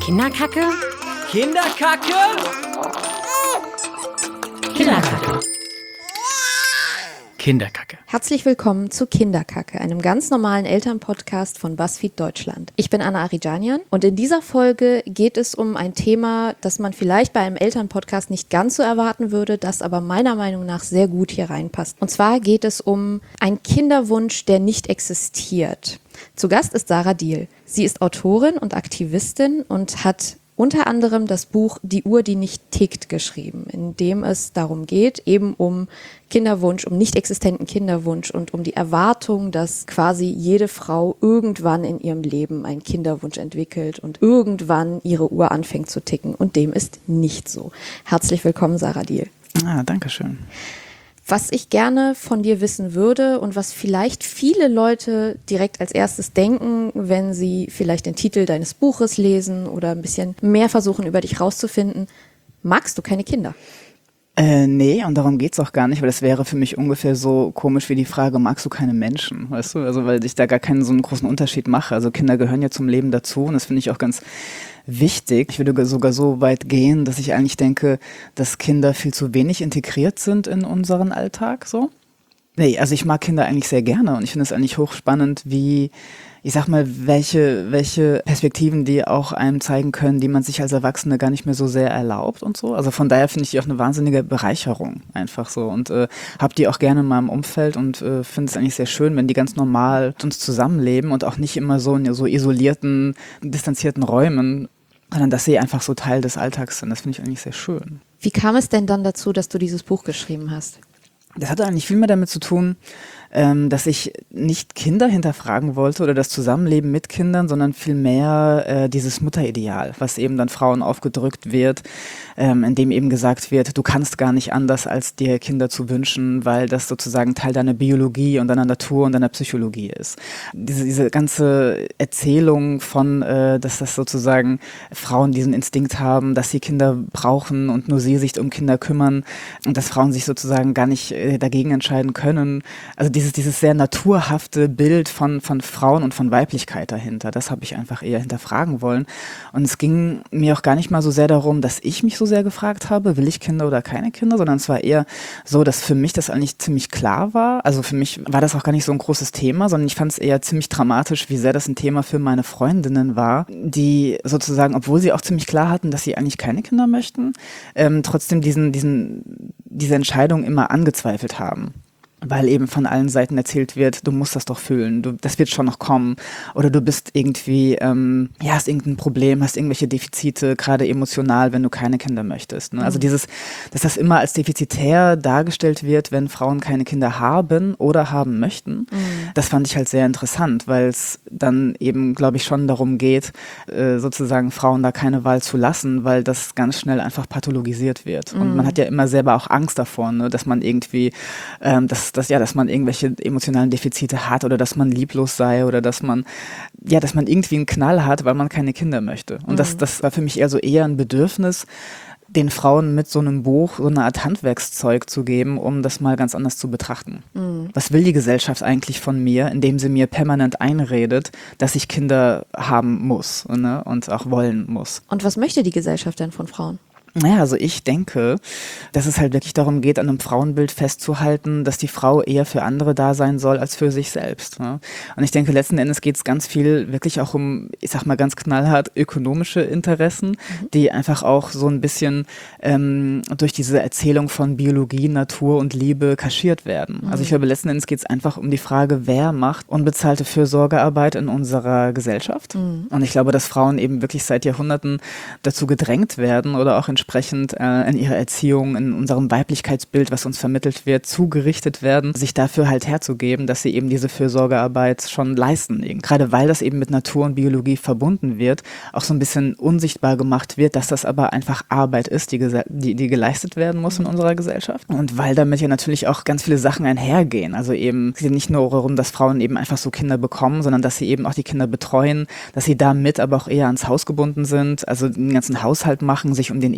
Kinderkacke? Kinderkacke? Kinderkacke. Kinderkacke. Herzlich willkommen zu Kinderkacke, einem ganz normalen Elternpodcast von BuzzFeed Deutschland. Ich bin Anna Arijanian und in dieser Folge geht es um ein Thema, das man vielleicht bei einem Elternpodcast nicht ganz so erwarten würde, das aber meiner Meinung nach sehr gut hier reinpasst. Und zwar geht es um einen Kinderwunsch, der nicht existiert. Zu Gast ist Sarah Diehl. Sie ist Autorin und Aktivistin und hat unter anderem das Buch Die Uhr, die nicht tickt geschrieben, in dem es darum geht, eben um Kinderwunsch, um nicht existenten Kinderwunsch und um die Erwartung, dass quasi jede Frau irgendwann in ihrem Leben einen Kinderwunsch entwickelt und irgendwann ihre Uhr anfängt zu ticken. Und dem ist nicht so. Herzlich willkommen, Sarah Diehl. Danke schön. Was ich gerne von dir wissen würde und was vielleicht viele Leute direkt als erstes denken, wenn sie vielleicht den Titel deines Buches lesen oder ein bisschen mehr versuchen, über dich rauszufinden: Magst du keine Kinder? Nee, und darum geht's auch gar nicht, weil das wäre für mich ungefähr so komisch wie die Frage, magst du keine Menschen, weißt du? Also weil ich da gar keinen so einen großen Unterschied mache. Also Kinder gehören ja zum Leben dazu und das finde ich auch ganz wichtig. Ich würde sogar so weit gehen, dass ich eigentlich denke, dass Kinder viel zu wenig integriert sind in unseren Alltag, so. Nee, also ich mag Kinder eigentlich sehr gerne und ich finde es eigentlich hochspannend, wie, ich sag mal, welche Perspektiven die auch einem zeigen können, die man sich als Erwachsene gar nicht mehr so sehr erlaubt und so. Also von daher finde ich die auch eine wahnsinnige Bereicherung einfach so und habe die auch gerne in meinem Umfeld und finde es eigentlich sehr schön, wenn die ganz normal mit uns zusammenleben und auch nicht immer so in so isolierten, distanzierten Räumen, sondern dass sie einfach so Teil des Alltags sind. Das finde ich eigentlich sehr schön. Wie kam es denn dann dazu, dass du dieses Buch geschrieben hast? Das hatte eigentlich viel mehr damit zu tun, dass ich nicht Kinder hinterfragen wollte oder das Zusammenleben mit Kindern, sondern vielmehr dieses Mutterideal, was eben dann Frauen aufgedrückt wird, in dem eben gesagt wird, du kannst gar nicht anders, als dir Kinder zu wünschen, weil das sozusagen Teil deiner Biologie und deiner Natur und deiner Psychologie ist. Diese ganze Erzählung von, dass das sozusagen Frauen diesen Instinkt haben, dass sie Kinder brauchen und nur sie sich um Kinder kümmern und dass Frauen sich sozusagen gar nicht dagegen entscheiden können. Also dieses sehr naturhafte Bild von Frauen und von Weiblichkeit dahinter, das habe ich einfach eher hinterfragen wollen. Und es ging mir auch gar nicht mal so sehr darum, dass ich mich so sehr gefragt habe, will ich Kinder oder keine Kinder, sondern es war eher so, dass für mich das eigentlich ziemlich klar war. Also für mich war das auch gar nicht so ein großes Thema, sondern ich fand es eher ziemlich dramatisch, wie sehr das ein Thema für meine Freundinnen war, die sozusagen, obwohl sie auch ziemlich klar hatten, dass sie eigentlich keine Kinder möchten, trotzdem diese Entscheidung immer angezweifelt haben. Weil eben von allen Seiten erzählt wird, du musst das doch fühlen, das wird schon noch kommen. Oder du bist irgendwie, hast irgendein Problem, hast irgendwelche Defizite, gerade emotional, wenn du keine Kinder möchtest. Ne? Also dass das immer als defizitär dargestellt wird, wenn Frauen keine Kinder haben oder haben möchten, das fand ich halt sehr interessant, weil es dann eben, glaube ich, schon darum geht, sozusagen Frauen da keine Wahl zu lassen, weil das ganz schnell einfach pathologisiert wird. Und man hat ja immer selber auch Angst davor, ne? Dass man irgendwie, dass man irgendwelche emotionalen Defizite hat oder dass man lieblos sei oder dass man irgendwie einen Knall hat, weil man keine Kinder möchte. Und das war für mich eher ein Bedürfnis, den Frauen mit so einem Buch so eine Art Handwerkszeug zu geben, um das mal ganz anders zu betrachten. Was will die Gesellschaft eigentlich von mir, indem sie mir permanent einredet, dass ich Kinder haben muss, ne? Und auch wollen muss. Und was möchte die Gesellschaft denn von Frauen? Naja, also ich denke, dass es halt wirklich darum geht, an einem Frauenbild festzuhalten, dass die Frau eher für andere da sein soll als für sich selbst. Ne? Und ich denke, letzten Endes geht es ganz viel wirklich auch um, ich sag mal ganz knallhart, ökonomische Interessen, die einfach auch so ein bisschen durch diese Erzählung von Biologie, Natur und Liebe kaschiert werden. Also ich glaube, letzten Endes geht es einfach um die Frage, wer macht unbezahlte Fürsorgearbeit in unserer Gesellschaft. Und ich glaube, dass Frauen eben wirklich seit Jahrhunderten dazu gedrängt werden oder auch entsprechend in ihrer Erziehung, in unserem Weiblichkeitsbild, was uns vermittelt wird, zugerichtet werden, sich dafür halt herzugeben, dass sie eben diese Fürsorgearbeit schon leisten. Gerade weil das eben mit Natur und Biologie verbunden wird, auch so ein bisschen unsichtbar gemacht wird, dass das aber einfach Arbeit ist, die geleistet werden muss in unserer Gesellschaft. Und weil damit ja natürlich auch ganz viele Sachen einhergehen. Also eben, es geht nicht nur darum, dass Frauen eben einfach so Kinder bekommen, sondern dass sie eben auch die Kinder betreuen, dass sie damit aber auch eher ans Haus gebunden sind, also den ganzen Haushalt machen, sich um den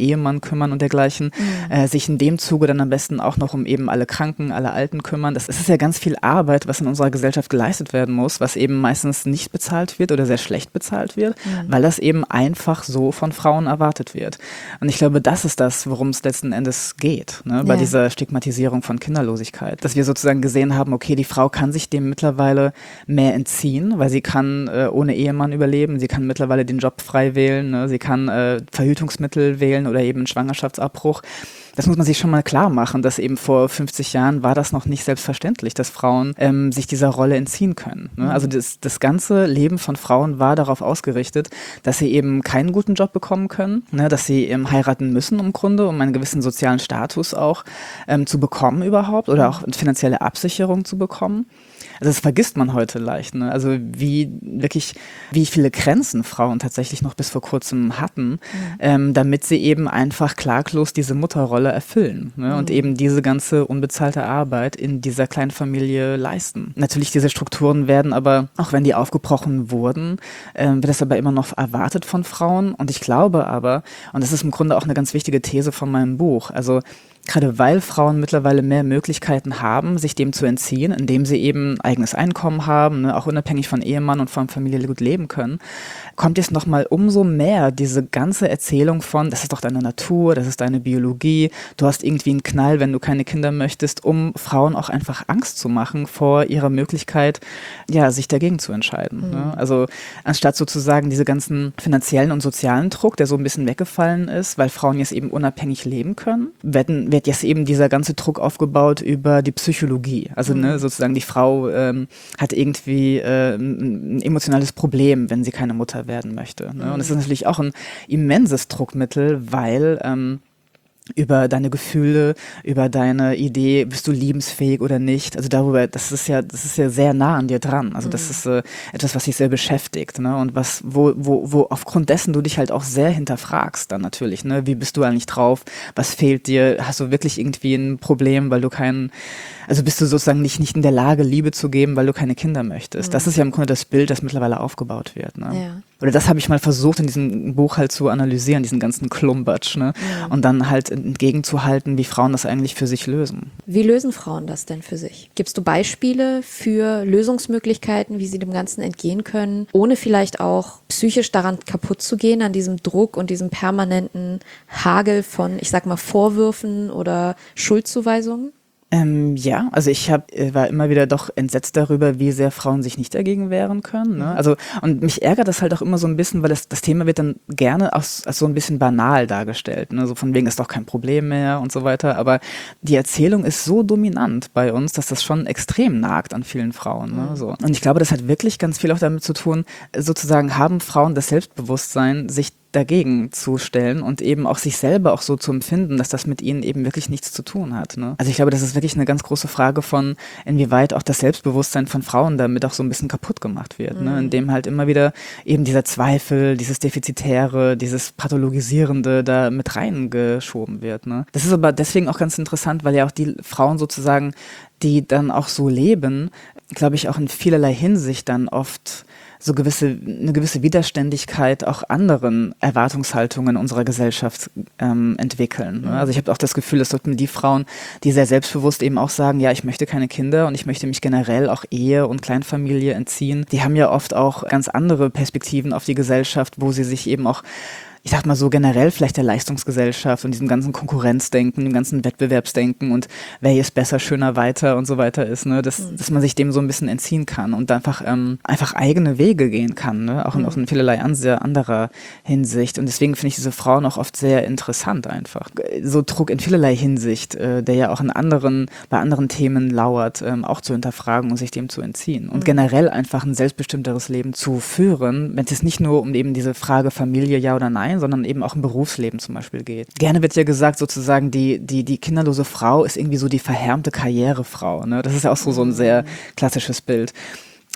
Ehemann kümmern und dergleichen, sich in dem Zuge dann am besten auch noch um eben alle Kranken, alle Alten kümmern. Das ist ja ganz viel Arbeit, was in unserer Gesellschaft geleistet werden muss, was eben meistens nicht bezahlt wird oder sehr schlecht bezahlt wird, weil das eben einfach so von Frauen erwartet wird. Und ich glaube, das ist das, worum es letzten Endes geht, ne, bei dieser Stigmatisierung von Kinderlosigkeit. Dass wir sozusagen gesehen haben, okay, die Frau kann sich dem mittlerweile mehr entziehen, weil sie kann ohne Ehemann überleben, sie kann mittlerweile den Job frei wählen, ne, sie kann Verhütungsmittel wählen oder eben einen Schwangerschaftsabbruch. Das muss man sich schon mal klar machen, dass eben vor 50 Jahren war das noch nicht selbstverständlich, dass Frauen sich dieser Rolle entziehen können. Ne? Also das ganze Leben von Frauen war darauf ausgerichtet, dass sie eben keinen guten Job bekommen können, ne? Dass sie heiraten müssen im Grunde, um einen gewissen sozialen Status auch zu bekommen überhaupt oder auch finanzielle Absicherung zu bekommen. Also das vergisst man heute leicht, ne? Also wie viele Grenzen Frauen tatsächlich noch bis vor kurzem hatten, damit sie eben einfach klaglos diese Mutterrolle erfüllen, ne? Und eben diese ganze unbezahlte Arbeit in dieser kleinen Familie leisten. Natürlich, diese Strukturen werden aber, auch wenn die aufgebrochen wurden, wird das aber immer noch erwartet von Frauen. Und ich glaube aber, und das ist im Grunde auch eine ganz wichtige These von meinem Buch, also gerade weil Frauen mittlerweile mehr Möglichkeiten haben, sich dem zu entziehen, indem sie eben eigenes Einkommen haben, ne, auch unabhängig von Ehemann und von Familie gut leben können, kommt jetzt nochmal umso mehr diese ganze Erzählung von, das ist doch deine Natur, das ist deine Biologie, du hast irgendwie einen Knall, wenn du keine Kinder möchtest, um Frauen auch einfach Angst zu machen vor ihrer Möglichkeit, ja, sich dagegen zu entscheiden. Ne? Also anstatt sozusagen diese ganzen finanziellen und sozialen Druck, der so ein bisschen weggefallen ist, weil Frauen jetzt eben unabhängig leben können, wird jetzt eben dieser ganze Druck aufgebaut über die Psychologie. Also ne, sozusagen die Frau hat irgendwie ein emotionales Problem, wenn sie keine Mutter werden möchte. Ne? Und es ist natürlich auch ein immenses Druckmittel, weil über deine Gefühle, über deine Idee, bist du liebensfähig oder nicht. Also darüber, das ist ja sehr nah an dir dran. Also das ist etwas, was dich sehr beschäftigt, ne? Und wo aufgrund dessen du dich halt auch sehr hinterfragst dann natürlich, ne? Wie bist du eigentlich drauf? Was fehlt dir? Hast du wirklich irgendwie ein Problem, weil du also bist du sozusagen nicht in der Lage, Liebe zu geben, weil du keine Kinder möchtest. Das ist ja im Grunde das Bild, das mittlerweile aufgebaut wird. Ne? Ja. Oder das habe ich mal versucht, in diesem Buch halt zu analysieren, diesen ganzen Klumpatsch, ne? Und dann halt entgegenzuhalten, wie Frauen das eigentlich für sich lösen. Wie lösen Frauen das denn für sich? Gibst du Beispiele für Lösungsmöglichkeiten, wie sie dem Ganzen entgehen können, ohne vielleicht auch psychisch daran kaputt zu gehen, an diesem Druck und diesem permanenten Hagel von, ich sag mal, Vorwürfen oder Schuldzuweisungen? Ja, also ich war immer wieder doch entsetzt darüber, wie sehr Frauen sich nicht dagegen wehren können. Ne? Also, und mich ärgert das halt auch immer so ein bisschen, weil das Thema wird dann gerne als so ein bisschen banal dargestellt. Ne? So von wegen ist doch kein Problem mehr und so weiter. Aber die Erzählung ist so dominant bei uns, dass das schon extrem nagt an vielen Frauen. Ne? So. Und ich glaube, das hat wirklich ganz viel auch damit zu tun, sozusagen haben Frauen das Selbstbewusstsein, sich dagegen zu stellen und eben auch sich selber auch so zu empfinden, dass das mit ihnen eben wirklich nichts zu tun hat. Ne? Also ich glaube, das ist wirklich eine ganz große Frage von, inwieweit auch das Selbstbewusstsein von Frauen damit auch so ein bisschen kaputt gemacht wird, ne? Indem halt immer wieder eben dieser Zweifel, dieses Defizitäre, dieses Pathologisierende da mit reingeschoben wird. Ne? Das ist aber deswegen auch ganz interessant, weil ja auch die Frauen sozusagen, die dann auch so leben, glaube ich, auch in vielerlei Hinsicht dann oft so eine gewisse Widerständigkeit auch anderen Erwartungshaltungen unserer Gesellschaft entwickeln. Ne? Also ich habe auch das Gefühl, dass dort die Frauen, die sehr selbstbewusst eben auch sagen, ja, ich möchte keine Kinder und ich möchte mich generell auch Ehe und Kleinfamilie entziehen, die haben ja oft auch ganz andere Perspektiven auf die Gesellschaft, wo sie sich eben auch, ich sag mal so generell vielleicht der Leistungsgesellschaft und diesem ganzen Konkurrenzdenken, dem ganzen Wettbewerbsdenken und wer ist besser, schöner, weiter und so weiter ist, ne, dass man sich dem so ein bisschen entziehen kann und einfach eigene Wege gehen kann, ne, auch in vielerlei anderer Hinsicht. Und deswegen finde ich diese Frauen auch oft sehr interessant einfach. So Druck in vielerlei Hinsicht, der ja auch bei anderen Themen lauert, auch zu hinterfragen und sich dem zu entziehen. Und generell einfach ein selbstbestimmteres Leben zu führen, wenn es nicht nur um eben diese Frage Familie, ja oder nein, sondern eben auch im Berufsleben zum Beispiel geht. Gerne wird ja gesagt, sozusagen die kinderlose Frau ist irgendwie so die verhärmte Karrierefrau. Ne? Das ist ja auch so ein sehr klassisches Bild.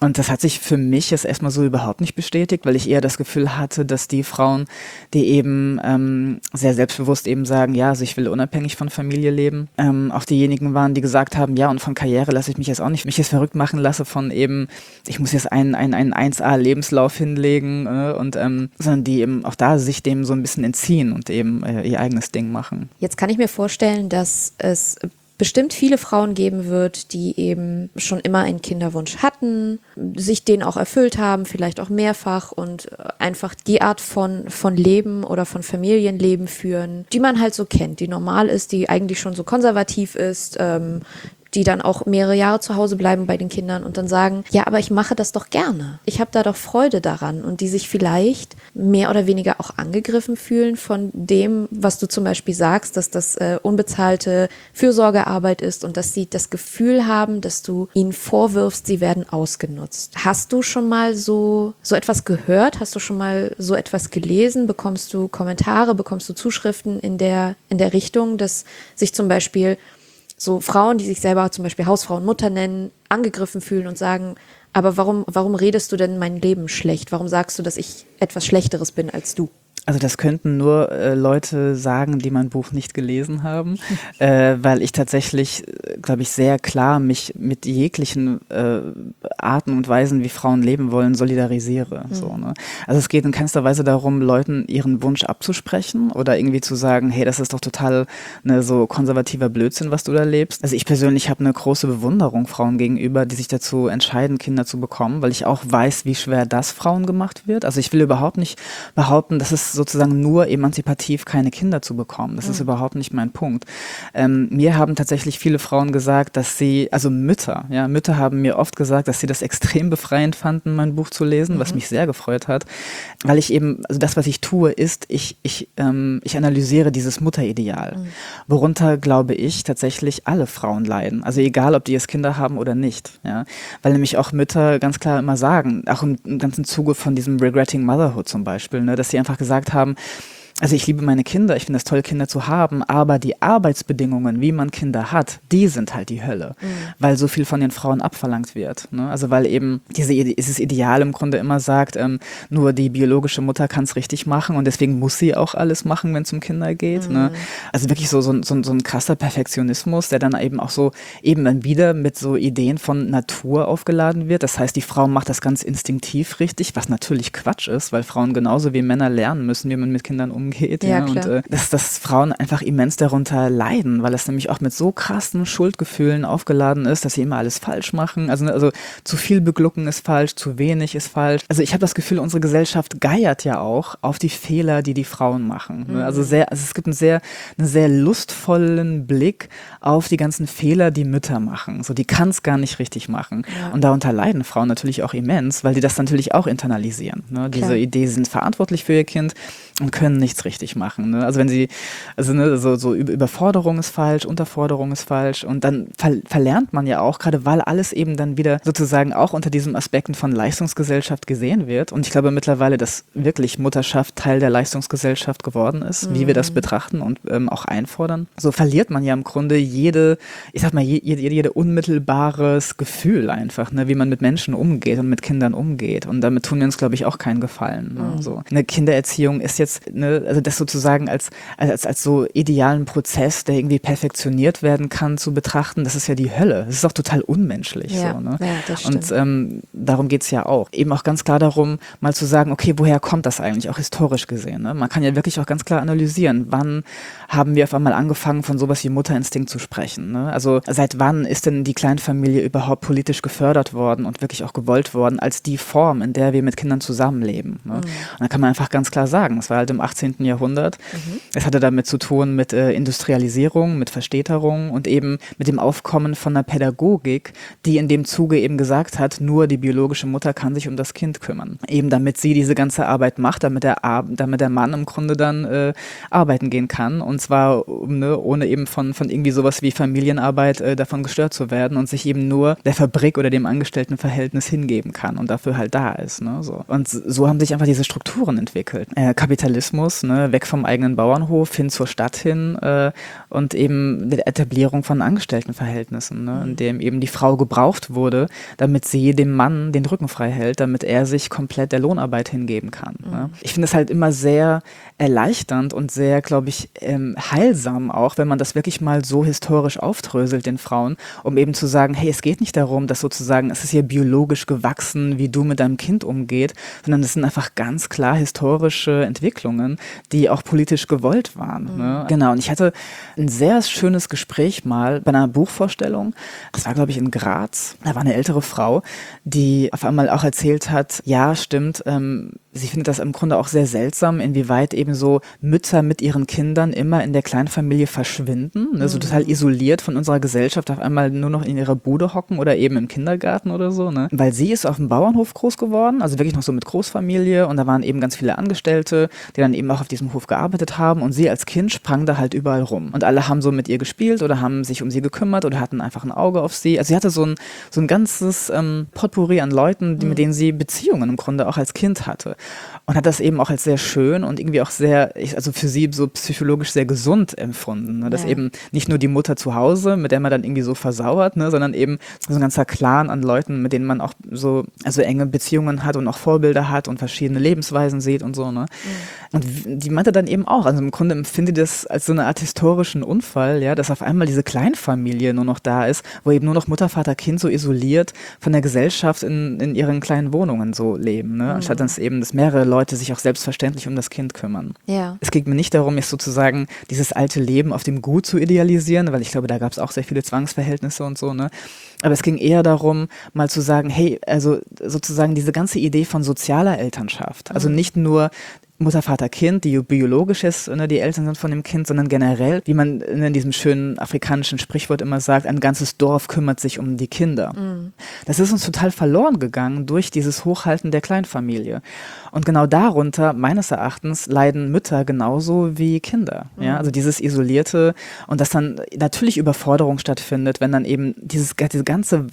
Und das hat sich für mich jetzt erstmal so überhaupt nicht bestätigt, weil ich eher das Gefühl hatte, dass die Frauen, die eben sehr selbstbewusst eben sagen, ja, also ich will unabhängig von Familie leben, auch diejenigen waren, die gesagt haben, ja, und von Karriere lasse ich mich jetzt auch nicht, mich jetzt verrückt machen lasse von eben, ich muss jetzt einen 1A-Lebenslauf hinlegen sondern die eben auch da sich dem so ein bisschen entziehen und eben ihr eigenes Ding machen. Jetzt kann ich mir vorstellen, dass es bestimmt viele Frauen geben wird, die eben schon immer einen Kinderwunsch hatten, sich den auch erfüllt haben, vielleicht auch mehrfach und einfach die Art von Leben oder von Familienleben führen, die man halt so kennt, die normal ist, die eigentlich schon so konservativ ist, die dann auch mehrere Jahre zu Hause bleiben bei den Kindern und dann sagen, ja, aber ich mache das doch gerne. Ich habe da doch Freude daran und die sich vielleicht mehr oder weniger auch angegriffen fühlen von dem, was du zum Beispiel sagst, dass das unbezahlte Fürsorgearbeit ist und dass sie das Gefühl haben, dass du ihnen vorwirfst, sie werden ausgenutzt. Hast du schon mal so etwas gehört? Hast du schon mal so etwas gelesen? Bekommst du Kommentare? Bekommst du Zuschriften in der Richtung, dass sich zum Beispiel so Frauen, die sich selber zum Beispiel Hausfrau und Mutter nennen, angegriffen fühlen und sagen, aber warum redest du denn mein Leben schlecht? Warum sagst du, dass ich etwas Schlechteres bin als du? Also das könnten nur Leute sagen, die mein Buch nicht gelesen haben, weil ich tatsächlich, glaube ich, sehr klar mich mit jeglichen Arten und Weisen, wie Frauen leben wollen, solidarisiere. So, ne? Also es geht in keinster Weise darum, Leuten ihren Wunsch abzusprechen oder irgendwie zu sagen, hey, das ist doch total so konservativer Blödsinn, was du da lebst. Also ich persönlich habe eine große Bewunderung Frauen gegenüber, die sich dazu entscheiden, Kinder zu bekommen, weil ich auch weiß, wie schwer das Frauen gemacht wird. Also ich will überhaupt nicht behaupten, dass es sozusagen nur emanzipativ keine Kinder zu bekommen. Das ist überhaupt nicht mein Punkt. Mir haben tatsächlich viele Frauen gesagt, dass sie, also Mütter haben mir oft gesagt, dass sie das extrem befreiend fanden, mein Buch zu lesen, was mich sehr gefreut hat, weil ich eben, also das, was ich tue, ist, ich analysiere dieses Mutterideal, worunter, glaube ich, tatsächlich alle Frauen leiden. Also egal, ob die jetzt Kinder haben oder nicht. Ja? Weil nämlich auch Mütter ganz klar immer sagen, auch im ganzen Zuge von diesem Regretting Motherhood zum Beispiel, ne, dass sie einfach gesagt haben, also ich liebe meine Kinder, ich finde es toll, Kinder zu haben, aber die Arbeitsbedingungen, wie man Kinder hat, die sind halt die Hölle, weil so viel von den Frauen abverlangt wird. Ne? Also weil eben dieses Ideal im Grunde immer sagt, nur die biologische Mutter kann es richtig machen und deswegen muss sie auch alles machen, wenn es um Kinder geht. Ne? Also wirklich so ein krasser Perfektionismus, der dann eben auch so eben dann wieder mit so Ideen von Natur aufgeladen wird. Das heißt, die Frau macht das ganz instinktiv richtig, was natürlich Quatsch ist, weil Frauen genauso wie Männer lernen müssen, wie man mit Kindern umgeht. Ja, und dass Frauen einfach immens darunter leiden, weil es nämlich auch mit so krassen Schuldgefühlen aufgeladen ist, dass sie immer alles falsch machen. Also zu viel beglucken ist falsch, zu wenig ist falsch. Also ich habe das Gefühl, unsere Gesellschaft geiert ja auch auf die Fehler, die Frauen machen. Also es gibt einen sehr lustvollen Blick auf die ganzen Fehler, die Mütter machen. So, die kann es gar nicht richtig machen. Ja. Und darunter leiden Frauen natürlich auch immens, weil die das natürlich auch internalisieren. Ne? Diese Idee, sie sind verantwortlich für ihr Kind und können nichts richtig machen. Ne? Also wenn sie, so Überforderung ist falsch, Unterforderung ist falsch und dann verlernt man ja auch, gerade weil alles eben dann wieder sozusagen auch unter diesen Aspekten von Leistungsgesellschaft gesehen wird und ich glaube mittlerweile, dass wirklich Mutterschaft Teil der Leistungsgesellschaft geworden ist, wie wir das betrachten und auch einfordern. So verliert man ja im Grunde jede unmittelbares Gefühl einfach, ne? Wie man mit Menschen umgeht und mit Kindern umgeht und damit tun wir uns, glaube ich, auch keinen Gefallen. Ne? So. Eine Kindererziehung ist jetzt, also das sozusagen als so idealen Prozess, der irgendwie perfektioniert werden kann, zu betrachten, das ist ja die Hölle. Das ist auch total unmenschlich. Ja, so, ne? Ja, das stimmt. Und darum geht es ja auch. Eben auch ganz klar darum, mal zu sagen, okay, woher kommt das eigentlich, auch historisch gesehen? Ne? Man kann ja wirklich auch ganz klar analysieren, wann haben wir auf einmal angefangen, von sowas wie Mutterinstinkt zu sprechen. Ne? Also seit wann ist denn die Kleinfamilie überhaupt politisch gefördert worden und wirklich auch gewollt worden, als die Form, in der wir mit Kindern zusammenleben? Ne? Und da kann man einfach ganz klar sagen, es war halt im 18. Jahrhundert. Es hatte damit zu tun mit Industrialisierung, mit Verstädterung und eben mit dem Aufkommen von einer Pädagogik, die in dem Zuge eben gesagt hat, nur die biologische Mutter kann sich um das Kind kümmern. Eben damit sie diese ganze Arbeit macht, damit der Mann im Grunde dann arbeiten gehen kann und zwar ohne eben von irgendwie sowas wie Familienarbeit davon gestört zu werden und sich eben nur der Fabrik oder dem Angestelltenverhältnis hingeben kann und dafür halt da ist. Ne? So. Und so haben sich einfach diese Strukturen entwickelt. Kapitalismus ne? Weg vom eigenen Bauernhof hin zur Stadt hin und eben der Etablierung von Angestelltenverhältnissen, ne? In dem eben die Frau gebraucht wurde, damit sie dem Mann den Rücken frei hält, damit er sich komplett der Lohnarbeit hingeben kann. Ne? Ich finde es halt immer sehr erleichternd und sehr, glaube ich, heilsam auch, wenn man das wirklich mal so historisch aufdröselt den Frauen, um eben zu sagen, hey, es geht nicht darum, dass sozusagen, es ist hier biologisch gewachsen, wie du mit deinem Kind umgeht, sondern es sind einfach ganz klar historische Entwicklungen, die auch politisch gewollt waren. Ne? Genau, und ich hatte ein sehr schönes Gespräch mal bei einer Buchvorstellung, das war, glaube ich, in Graz, da war eine ältere Frau, die auf einmal auch erzählt hat, ja, stimmt, sie findet das im Grunde auch sehr seltsam, inwieweit eben so Mütter mit ihren Kindern immer in der Kleinfamilie verschwinden, ne, so total isoliert von unserer Gesellschaft, auf einmal nur noch in ihrer Bude hocken oder eben im Kindergarten oder so, ne? Weil sie ist auf dem Bauernhof groß geworden, also wirklich noch so mit Großfamilie, und da waren eben ganz viele Angestellte, die dann eben auch auf diesem Hof gearbeitet haben, und sie als Kind sprang da halt überall rum. Und alle haben so mit ihr gespielt oder haben sich um sie gekümmert oder hatten einfach ein Auge auf sie. Also sie hatte so ein ganzes Potpourri an Leuten, mit denen sie Beziehungen im Grunde auch als Kind hatte. Und hat das eben auch als sehr schön und irgendwie auch sehr, also für sie so psychologisch sehr gesund empfunden. Ne? Dass eben nicht nur die Mutter zu Hause, mit der man dann irgendwie so versauert, ne? Sondern eben so ein ganzer Clan an Leuten, mit denen man auch so also enge Beziehungen hat und auch Vorbilder hat und verschiedene Lebensweisen sieht und so. Ne? Und die meinte dann eben auch, also im Grunde empfindet das als so eine Art historischen Unfall, ja, dass auf einmal diese Kleinfamilie nur noch da ist, wo eben nur noch Mutter, Vater, Kind so isoliert von der Gesellschaft in ihren kleinen Wohnungen so leben, ne? Anstatt dass eben, dass mehrere Leute sich auch selbstverständlich um das Kind kümmern. Ja. Es ging mir nicht darum, jetzt sozusagen dieses alte Leben auf dem Gut zu idealisieren, weil ich glaube, da gab es auch sehr viele Zwangsverhältnisse und so, ne? Aber es ging eher darum, mal zu sagen, hey, also sozusagen diese ganze Idee von sozialer Elternschaft, also nicht nur Mutter, Vater, Kind, die biologisch ist, ne, die Eltern sind von dem Kind, sondern generell, wie man in diesem schönen afrikanischen Sprichwort immer sagt, ein ganzes Dorf kümmert sich um die Kinder. Das ist uns total verloren gegangen durch dieses Hochhalten der Kleinfamilie. Und genau darunter, meines Erachtens, leiden Mütter genauso wie Kinder. Ja? Also dieses Isolierte, und dass dann natürlich Überforderung stattfindet, wenn dann eben diese ganze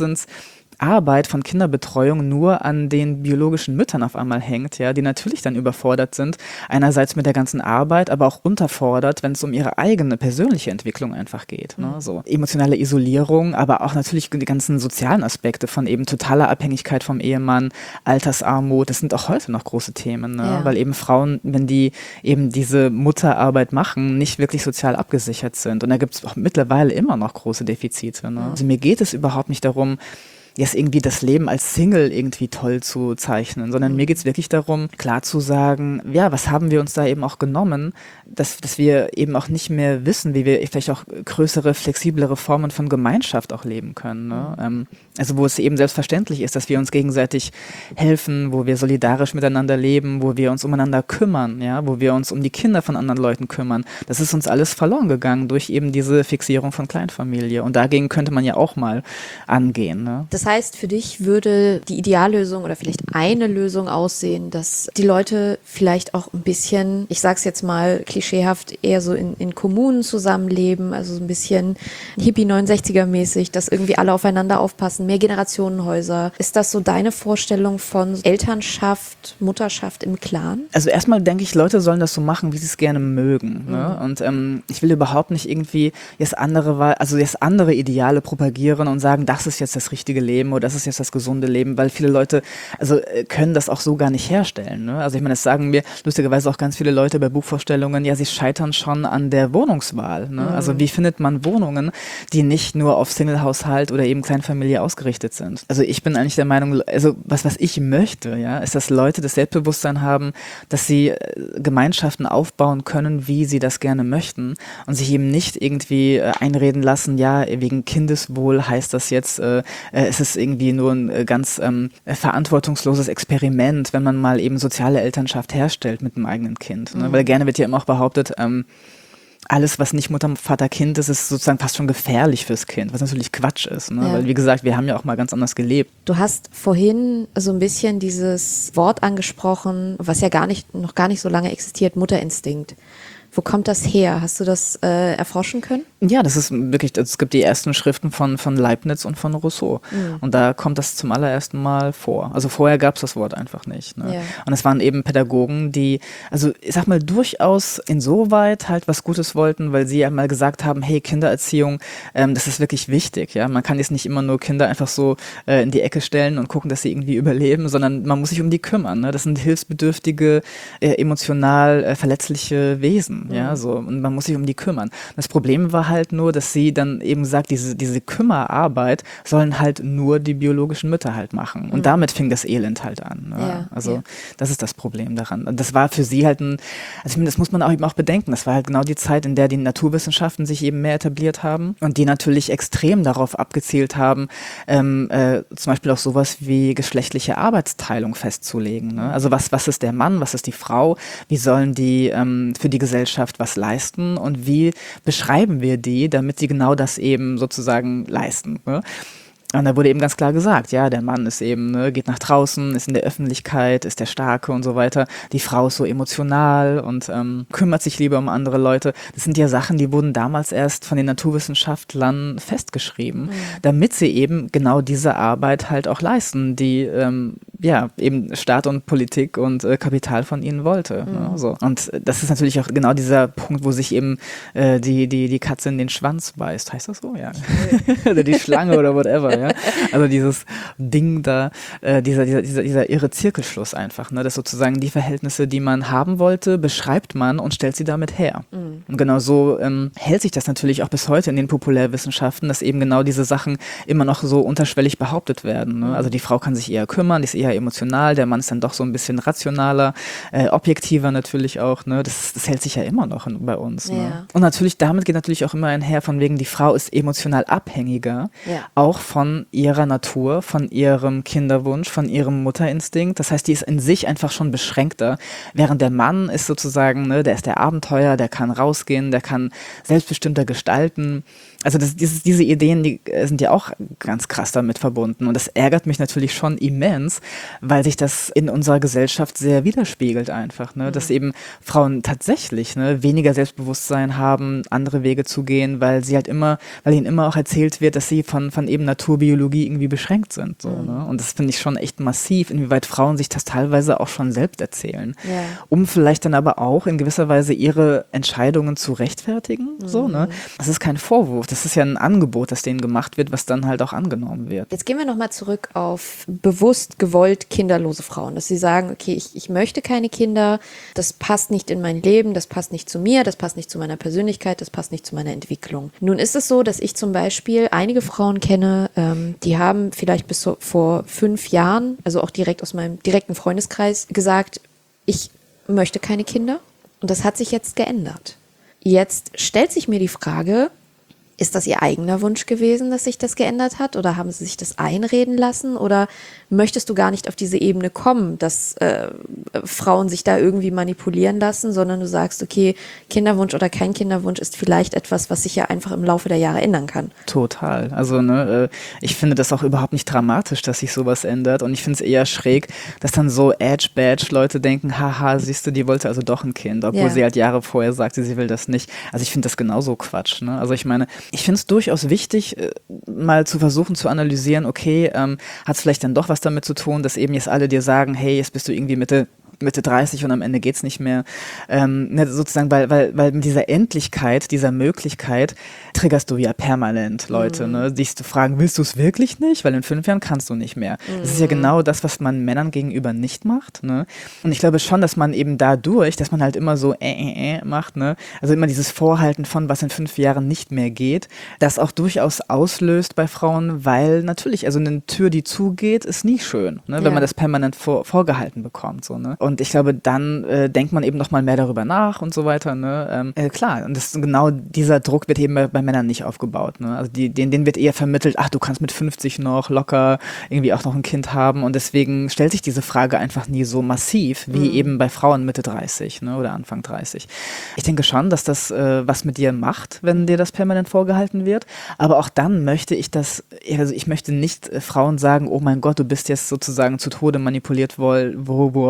Arbeit von Kinderbetreuung nur an den biologischen Müttern auf einmal hängt, ja, die natürlich dann überfordert sind, einerseits mit der ganzen Arbeit, aber auch unterfordert, wenn es um ihre eigene persönliche Entwicklung einfach geht. Ne? So emotionale Isolierung, aber auch natürlich die ganzen sozialen Aspekte von eben totaler Abhängigkeit vom Ehemann, Altersarmut, das sind auch heute noch große Themen, ne? Ja. Weil eben Frauen, wenn die eben diese Mutterarbeit machen, nicht wirklich sozial abgesichert sind. Und da gibt es auch mittlerweile immer noch große Defizite. Ne? Also mir geht es überhaupt nicht darum, jetzt irgendwie das Leben als Single irgendwie toll zu zeichnen, sondern mir geht's wirklich darum, klar zu sagen, ja, was haben wir uns da eben auch genommen, dass wir eben auch nicht mehr wissen, wie wir vielleicht auch größere, flexiblere Formen von Gemeinschaft auch leben können. Ne? Also wo es eben selbstverständlich ist, dass wir uns gegenseitig helfen, wo wir solidarisch miteinander leben, wo wir uns umeinander kümmern, ja, wo wir uns um die Kinder von anderen Leuten kümmern. Das ist uns alles verloren gegangen durch eben diese Fixierung von Kleinfamilie. Und dagegen könnte man ja auch mal angehen. Ne? Das heißt, für dich würde die Ideallösung oder vielleicht eine Lösung aussehen, dass die Leute vielleicht auch ein bisschen, ich sag's jetzt mal klischeehaft, eher so in Kommunen zusammenleben, also so ein bisschen Hippie 69er mäßig, dass irgendwie alle aufeinander aufpassen, mehr Generationenhäuser. Ist das so deine Vorstellung von Elternschaft, Mutterschaft im Clan? Also erstmal denke ich, Leute sollen das so machen, wie sie es gerne mögen. Ne? Und ich will überhaupt nicht irgendwie jetzt andere Ideale propagieren und sagen, das ist jetzt das richtige Leben oder das ist jetzt das gesunde Leben, weil viele Leute können das auch so gar nicht herstellen. Ne? Also ich meine, das sagen mir lustigerweise auch ganz viele Leute bei Buchvorstellungen, ja, sie scheitern schon an der Wohnungswahl. Ne? Also wie findet man Wohnungen, die nicht nur auf Single-Haushalt oder eben Kleinfamilie ausgerichtet sind? Also ich bin eigentlich der Meinung, also was ich möchte, ja, ist, dass Leute das Selbstbewusstsein haben, dass sie Gemeinschaften aufbauen können, wie sie das gerne möchten und sich eben nicht irgendwie einreden lassen, ja, wegen Kindeswohl heißt das jetzt, es ist irgendwie nur ein ganz verantwortungsloses Experiment, wenn man mal eben soziale Elternschaft herstellt mit einem eigenen Kind. Ne? Weil gerne wird ja immer auch behauptet, alles, was nicht Mutter, Vater, Kind ist, ist sozusagen fast schon gefährlich fürs Kind, was natürlich Quatsch ist. Ne? Ja. Weil, wie gesagt, wir haben ja auch mal ganz anders gelebt. Du hast vorhin so ein bisschen dieses Wort angesprochen, was ja noch gar nicht so lange existiert, Mutterinstinkt. Wo kommt das her? Hast du das erforschen können? Ja, das ist wirklich, es gibt die ersten Schriften von Leibniz und von Rousseau. Und da kommt das zum allerersten Mal vor. Also vorher gab es das Wort einfach nicht. Ne? Ja. Und es waren eben Pädagogen, die, also ich sag mal, durchaus insoweit halt was Gutes wollten, weil sie einmal gesagt haben, hey, Kindererziehung, das ist wirklich wichtig. Ja, man kann jetzt nicht immer nur Kinder einfach so in die Ecke stellen und gucken, dass sie irgendwie überleben, sondern man muss sich um die kümmern. Ne? Das sind hilfsbedürftige, emotional verletzliche Wesen. Ja, so, und man muss sich um die kümmern. Das Problem war halt nur, dass sie dann eben sagt, diese Kümmerarbeit sollen halt nur die biologischen Mütter halt machen. Und damit fing das Elend halt an. Ne? Ja, Also das ist das Problem daran. Und das war für sie halt also das muss man auch eben auch bedenken, das war halt genau die Zeit, in der die Naturwissenschaften sich eben mehr etabliert haben und die natürlich extrem darauf abgezielt haben, zum Beispiel auch sowas wie geschlechtliche Arbeitsteilung festzulegen. Ne? Also was ist der Mann, was ist die Frau, wie sollen die für die Gesellschaft was leisten und wie beschreiben wir die, damit sie genau das eben sozusagen leisten. Ne? Und da wurde eben ganz klar gesagt, ja, der Mann ist eben, ne, geht nach draußen, ist in der Öffentlichkeit, ist der Starke und so weiter. Die Frau ist so emotional und kümmert sich lieber um andere Leute. Das sind ja Sachen, die wurden damals erst von den Naturwissenschaftlern festgeschrieben, damit sie eben genau diese Arbeit halt auch leisten, die eben Staat und Politik und Kapital von ihnen wollte. Ne, so. Und das ist natürlich auch genau dieser Punkt, wo sich eben die Katze in den Schwanz beißt. Heißt das so? Ja. Oder die Schlange oder whatever. Ja? Also dieses Ding da, dieser irre Zirkelschluss einfach, ne? Dass sozusagen die Verhältnisse, die man haben wollte, beschreibt man und stellt sie damit her. Und genau so hält sich das natürlich auch bis heute in den Populärwissenschaften, dass eben genau diese Sachen immer noch so unterschwellig behauptet werden. Ne? Also die Frau kann sich eher kümmern, die ist eher emotional, der Mann ist dann doch so ein bisschen rationaler, objektiver natürlich auch. Ne? Das hält sich ja immer noch bei uns. Ja. Ne? Und natürlich, damit geht natürlich auch immer einher von wegen, die Frau ist emotional abhängiger, auch von ihrer Natur, von ihrem Kinderwunsch, von ihrem Mutterinstinkt. Das heißt, die ist in sich einfach schon beschränkter, während der Mann ist sozusagen, ne, der ist der Abenteuer, der kann rausgehen, der kann selbstbestimmter gestalten. Also diese Ideen, die sind ja auch ganz krass damit verbunden und das ärgert mich natürlich schon immens, weil sich das in unserer Gesellschaft sehr widerspiegelt einfach, ne? Dass eben Frauen tatsächlich, ne, weniger Selbstbewusstsein haben, andere Wege zu gehen, weil ihnen immer auch erzählt wird, dass sie von eben Naturbiologie irgendwie beschränkt sind. So, ne? Und das finde ich schon echt massiv, inwieweit Frauen sich das teilweise auch schon selbst erzählen, um vielleicht dann aber auch in gewisser Weise ihre Entscheidungen zu rechtfertigen. So, ne? Das ist kein Vorwurf. Das ist ja ein Angebot, das denen gemacht wird, was dann halt auch angenommen wird. Jetzt gehen wir nochmal zurück auf bewusst gewollt kinderlose Frauen, dass sie sagen, okay, ich möchte keine Kinder, das passt nicht in mein Leben, das passt nicht zu mir, das passt nicht zu meiner Persönlichkeit, das passt nicht zu meiner Entwicklung. Nun ist es so, dass ich zum Beispiel einige Frauen kenne, die haben vielleicht bis vor 5 Jahren, also auch direkt aus meinem direkten Freundeskreis, gesagt, ich möchte keine Kinder und das hat sich jetzt geändert. Jetzt stellt sich mir die Frage, ist das ihr eigener Wunsch gewesen, dass sich das geändert hat? Oder haben sie sich das einreden lassen? Oder möchtest du gar nicht auf diese Ebene kommen, dass Frauen sich da irgendwie manipulieren lassen, sondern du sagst, okay, Kinderwunsch oder kein Kinderwunsch ist vielleicht etwas, was sich ja einfach im Laufe der Jahre ändern kann? Total. Also ne, ich finde das auch überhaupt nicht dramatisch, dass sich sowas ändert. Und ich finde es eher schräg, dass dann so Edge-Badge-Leute denken, haha, siehst du, die wollte also doch ein Kind, obwohl sie halt Jahre vorher sagte, sie will das nicht. Also ich finde das genauso Quatsch. Ne? Also ich meine, ich finde es durchaus wichtig, mal zu versuchen zu analysieren, okay, hat es vielleicht dann doch was damit zu tun, dass eben jetzt alle dir sagen, hey, jetzt bist du irgendwie Mitte 30 und am Ende geht's nicht mehr. Sozusagen, weil mit dieser Endlichkeit, dieser Möglichkeit triggerst du ja permanent Leute, ne? Dich zu fragen, willst du es wirklich nicht? Weil in 5 Jahren kannst du nicht mehr. Das ist ja genau das, was man Männern gegenüber nicht macht. Ne? Und ich glaube schon, dass man eben dadurch, dass man halt immer so macht, ne? Also immer dieses Vorhalten von, was in 5 Jahren nicht mehr geht, das auch durchaus auslöst bei Frauen, weil natürlich, also eine Tür, die zugeht, ist nie schön, ne? Wenn man das permanent vorgehalten bekommt. So, ne? Und ich glaube, dann denkt man eben noch mal mehr darüber nach und so weiter. Ne? Klar, und das, genau dieser Druck wird eben bei Männern nicht aufgebaut. Ne? Also denen wird eher vermittelt, ach, du kannst mit 50 noch locker irgendwie auch noch ein Kind haben. Und deswegen stellt sich diese Frage einfach nie so massiv wie eben bei Frauen Mitte 30, ne? Oder Anfang 30. Ich denke schon, dass das was mit dir macht, wenn dir das permanent vorgehalten wird. Aber auch dann möchte ich ich möchte nicht Frauen sagen, oh mein Gott, du bist jetzt sozusagen zu Tode manipuliert worden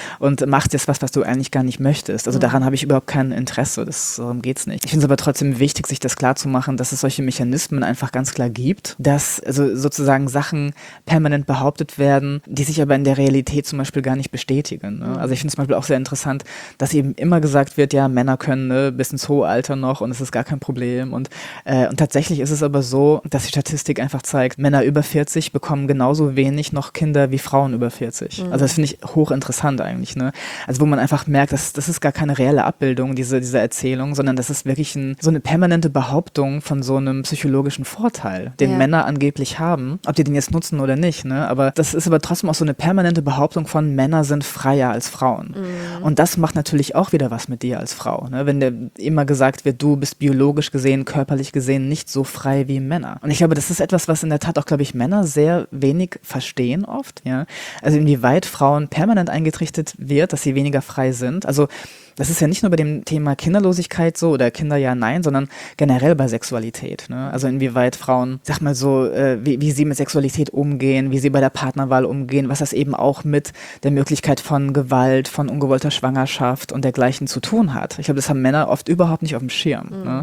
und machst jetzt was du eigentlich gar nicht möchtest. Also daran habe ich überhaupt kein Interesse, darum geht's nicht. Ich finde es aber trotzdem wichtig, sich das klar zu machen, dass es solche Mechanismen einfach ganz klar gibt, dass also sozusagen Sachen permanent behauptet werden, die sich aber in der Realität zum Beispiel gar nicht bestätigen. Ne? Also ich finde es zum Beispiel auch sehr interessant, dass eben immer gesagt wird, ja, Männer können bis ins hohe Alter noch und es ist gar kein Problem. Und tatsächlich ist es aber so, dass die Statistik einfach zeigt, Männer über 40 bekommen genauso wenig noch Kinder wie Frauen über 40. Also das finde ich hochinteressant eigentlich. Ne? Also wo man einfach merkt, das ist gar keine reelle Abbildung, diese Erzählung, sondern das ist wirklich so eine permanente Behauptung von so einem psychologischen Vorteil, den Männer angeblich haben, ob die den jetzt nutzen oder nicht. Ne? Aber das ist aber trotzdem auch so eine permanente Behauptung von, Männer sind freier als Frauen. Und das macht natürlich auch wieder was mit dir als Frau. Ne? Wenn dir immer gesagt wird, du bist biologisch gesehen, körperlich gesehen nicht so frei wie Männer. Und ich glaube, das ist etwas, was in der Tat auch, glaube ich, Männer sehr wenig verstehen oft. Ja? Also inwieweit Frauen permanent eingetrichtert wird, dass sie weniger frei sind. Also das ist ja nicht nur bei dem Thema Kinderlosigkeit so oder Kinder ja, nein, sondern generell bei Sexualität. Ne? Also inwieweit Frauen, sag mal so, wie sie mit Sexualität umgehen, wie sie bei der Partnerwahl umgehen, was das eben auch mit der Möglichkeit von Gewalt, von ungewollter Schwangerschaft und dergleichen zu tun hat. Ich glaube, das haben Männer oft überhaupt nicht auf dem Schirm. Ne?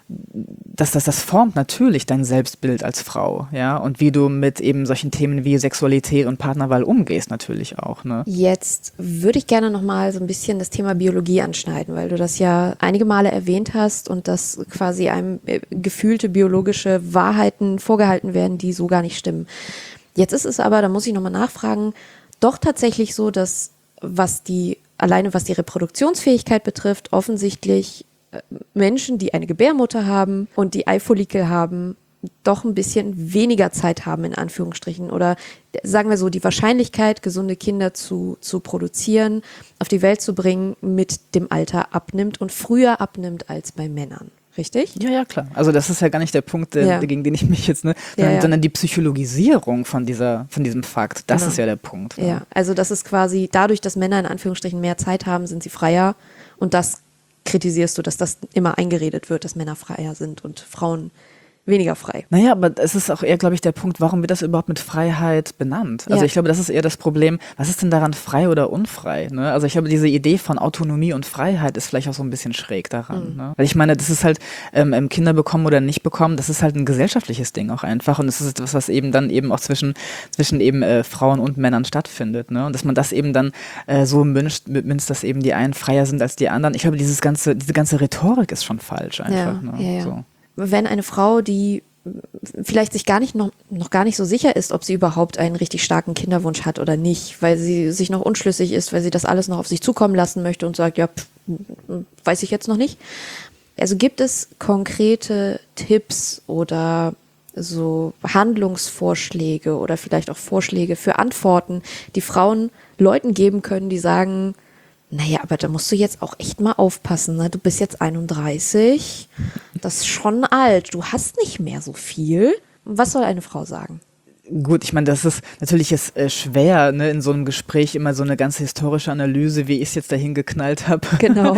Das formt natürlich dein Selbstbild als Frau, ja, und wie du mit eben solchen Themen wie Sexualität und Partnerwahl umgehst natürlich auch. Ne? Jetzt würde ich gerne nochmal so ein bisschen das Thema Biologie anschneiden, weil du das ja einige Male erwähnt hast und dass quasi einem gefühlte biologische Wahrheiten vorgehalten werden, die so gar nicht stimmen. Jetzt ist es aber, da muss ich nochmal nachfragen, doch tatsächlich so, dass was die Reproduktionsfähigkeit betrifft, offensichtlich Menschen, die eine Gebärmutter haben und die Eifollikel haben, doch ein bisschen weniger Zeit haben, in Anführungsstrichen. Oder sagen wir so, die Wahrscheinlichkeit, gesunde Kinder zu produzieren, auf die Welt zu bringen, mit dem Alter abnimmt und früher abnimmt als bei Männern. Richtig? Ja, klar. Also das ist ja gar nicht der Punkt, gegen den ich mich jetzt, sondern die Psychologisierung von diesem Fakt, das ist ja der Punkt. Ja, also das ist quasi dadurch, dass Männer in Anführungsstrichen mehr Zeit haben, sind sie freier, und das kritisierst du, dass das immer eingeredet wird, dass Männer freier sind und Frauen weniger frei. Naja, aber es ist auch eher, glaube ich, der Punkt, warum wird das überhaupt mit Freiheit benannt? Also ich glaube, das ist eher das Problem, was ist denn daran frei oder unfrei? Ne? Also ich glaube, diese Idee von Autonomie und Freiheit ist vielleicht auch so ein bisschen schräg daran. Ne? Weil ich meine, das ist halt Kinder bekommen oder nicht bekommen, das ist halt ein gesellschaftliches Ding auch einfach, und es ist etwas, was eben dann eben auch zwischen eben Frauen und Männern stattfindet. Ne? Und dass man das eben dann so münzt, dass eben die einen freier sind als die anderen. Ich glaube, diese ganze Rhetorik ist schon falsch einfach. Ne? So. Wenn eine Frau, die vielleicht sich noch gar nicht so sicher ist, ob sie überhaupt einen richtig starken Kinderwunsch hat oder nicht, weil sie sich noch unschlüssig ist, weil sie das alles noch auf sich zukommen lassen möchte und sagt, ja, weiß ich jetzt noch nicht. Also gibt es konkrete Tipps oder so Handlungsvorschläge oder vielleicht auch Vorschläge für Antworten, die Frauen Leuten geben können, die sagen, naja, aber da musst du jetzt auch echt mal aufpassen, ne? Du bist jetzt 31, das ist schon alt, du hast nicht mehr so viel. Was soll eine Frau sagen? Gut, ich meine, das ist natürlich jetzt schwer, ne, in so einem Gespräch immer so eine ganze historische Analyse, wie ich es jetzt dahin geknallt habe, genau.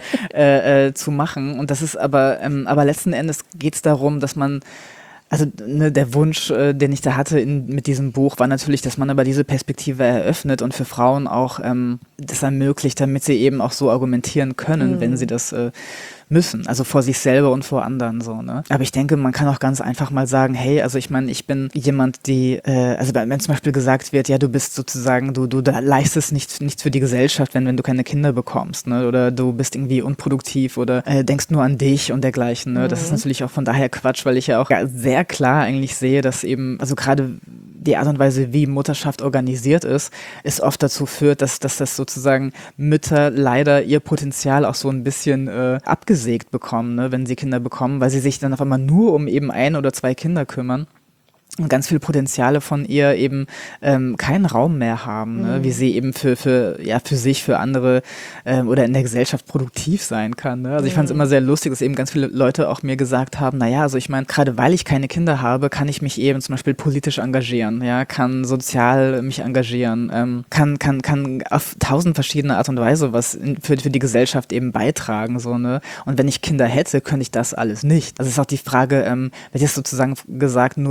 zu machen. Und das ist aber letzten Endes geht es darum, dass man, also der Wunsch, den ich da hatte mit diesem Buch, war natürlich, dass man aber diese Perspektive eröffnet und für Frauen auch das ermöglicht, damit sie eben auch so argumentieren können, wenn sie das müssen, also vor sich selber und vor anderen so, ne? Aber ich denke, man kann auch ganz einfach mal sagen, hey, also ich meine, ich bin jemand, also wenn zum Beispiel gesagt wird, ja, du bist sozusagen, du leistest nichts für die Gesellschaft, wenn du keine Kinder bekommst, ne? Oder du bist irgendwie unproduktiv oder denkst nur an dich und dergleichen, ne? Das ist natürlich auch von daher Quatsch, weil ich ja auch sehr klar eigentlich sehe, dass eben, also gerade die Art und Weise, wie Mutterschaft organisiert ist oft dazu führt, dass das sozusagen Mütter leider ihr Potenzial auch so ein bisschen abgesägt bekommen, ne, wenn sie Kinder bekommen, weil sie sich dann auf einmal nur um eben 1 oder 2 Kinder kümmern. Und ganz viele Potenziale von ihr eben keinen Raum mehr haben, ne? Wie sie eben für sich, für andere oder in der Gesellschaft produktiv sein kann. Ne? Also ich fand es immer sehr lustig, dass eben ganz viele Leute auch mir gesagt haben, naja, also ich meine, gerade weil ich keine Kinder habe, kann ich mich eben zum Beispiel politisch engagieren, ja, kann sozial mich engagieren, kann auf 1000 verschiedene Art und Weise was für die Gesellschaft eben beitragen, so, ne? Und wenn ich Kinder hätte, könnte ich das alles nicht. Also es ist auch die Frage, wird jetzt sozusagen gesagt, nur, also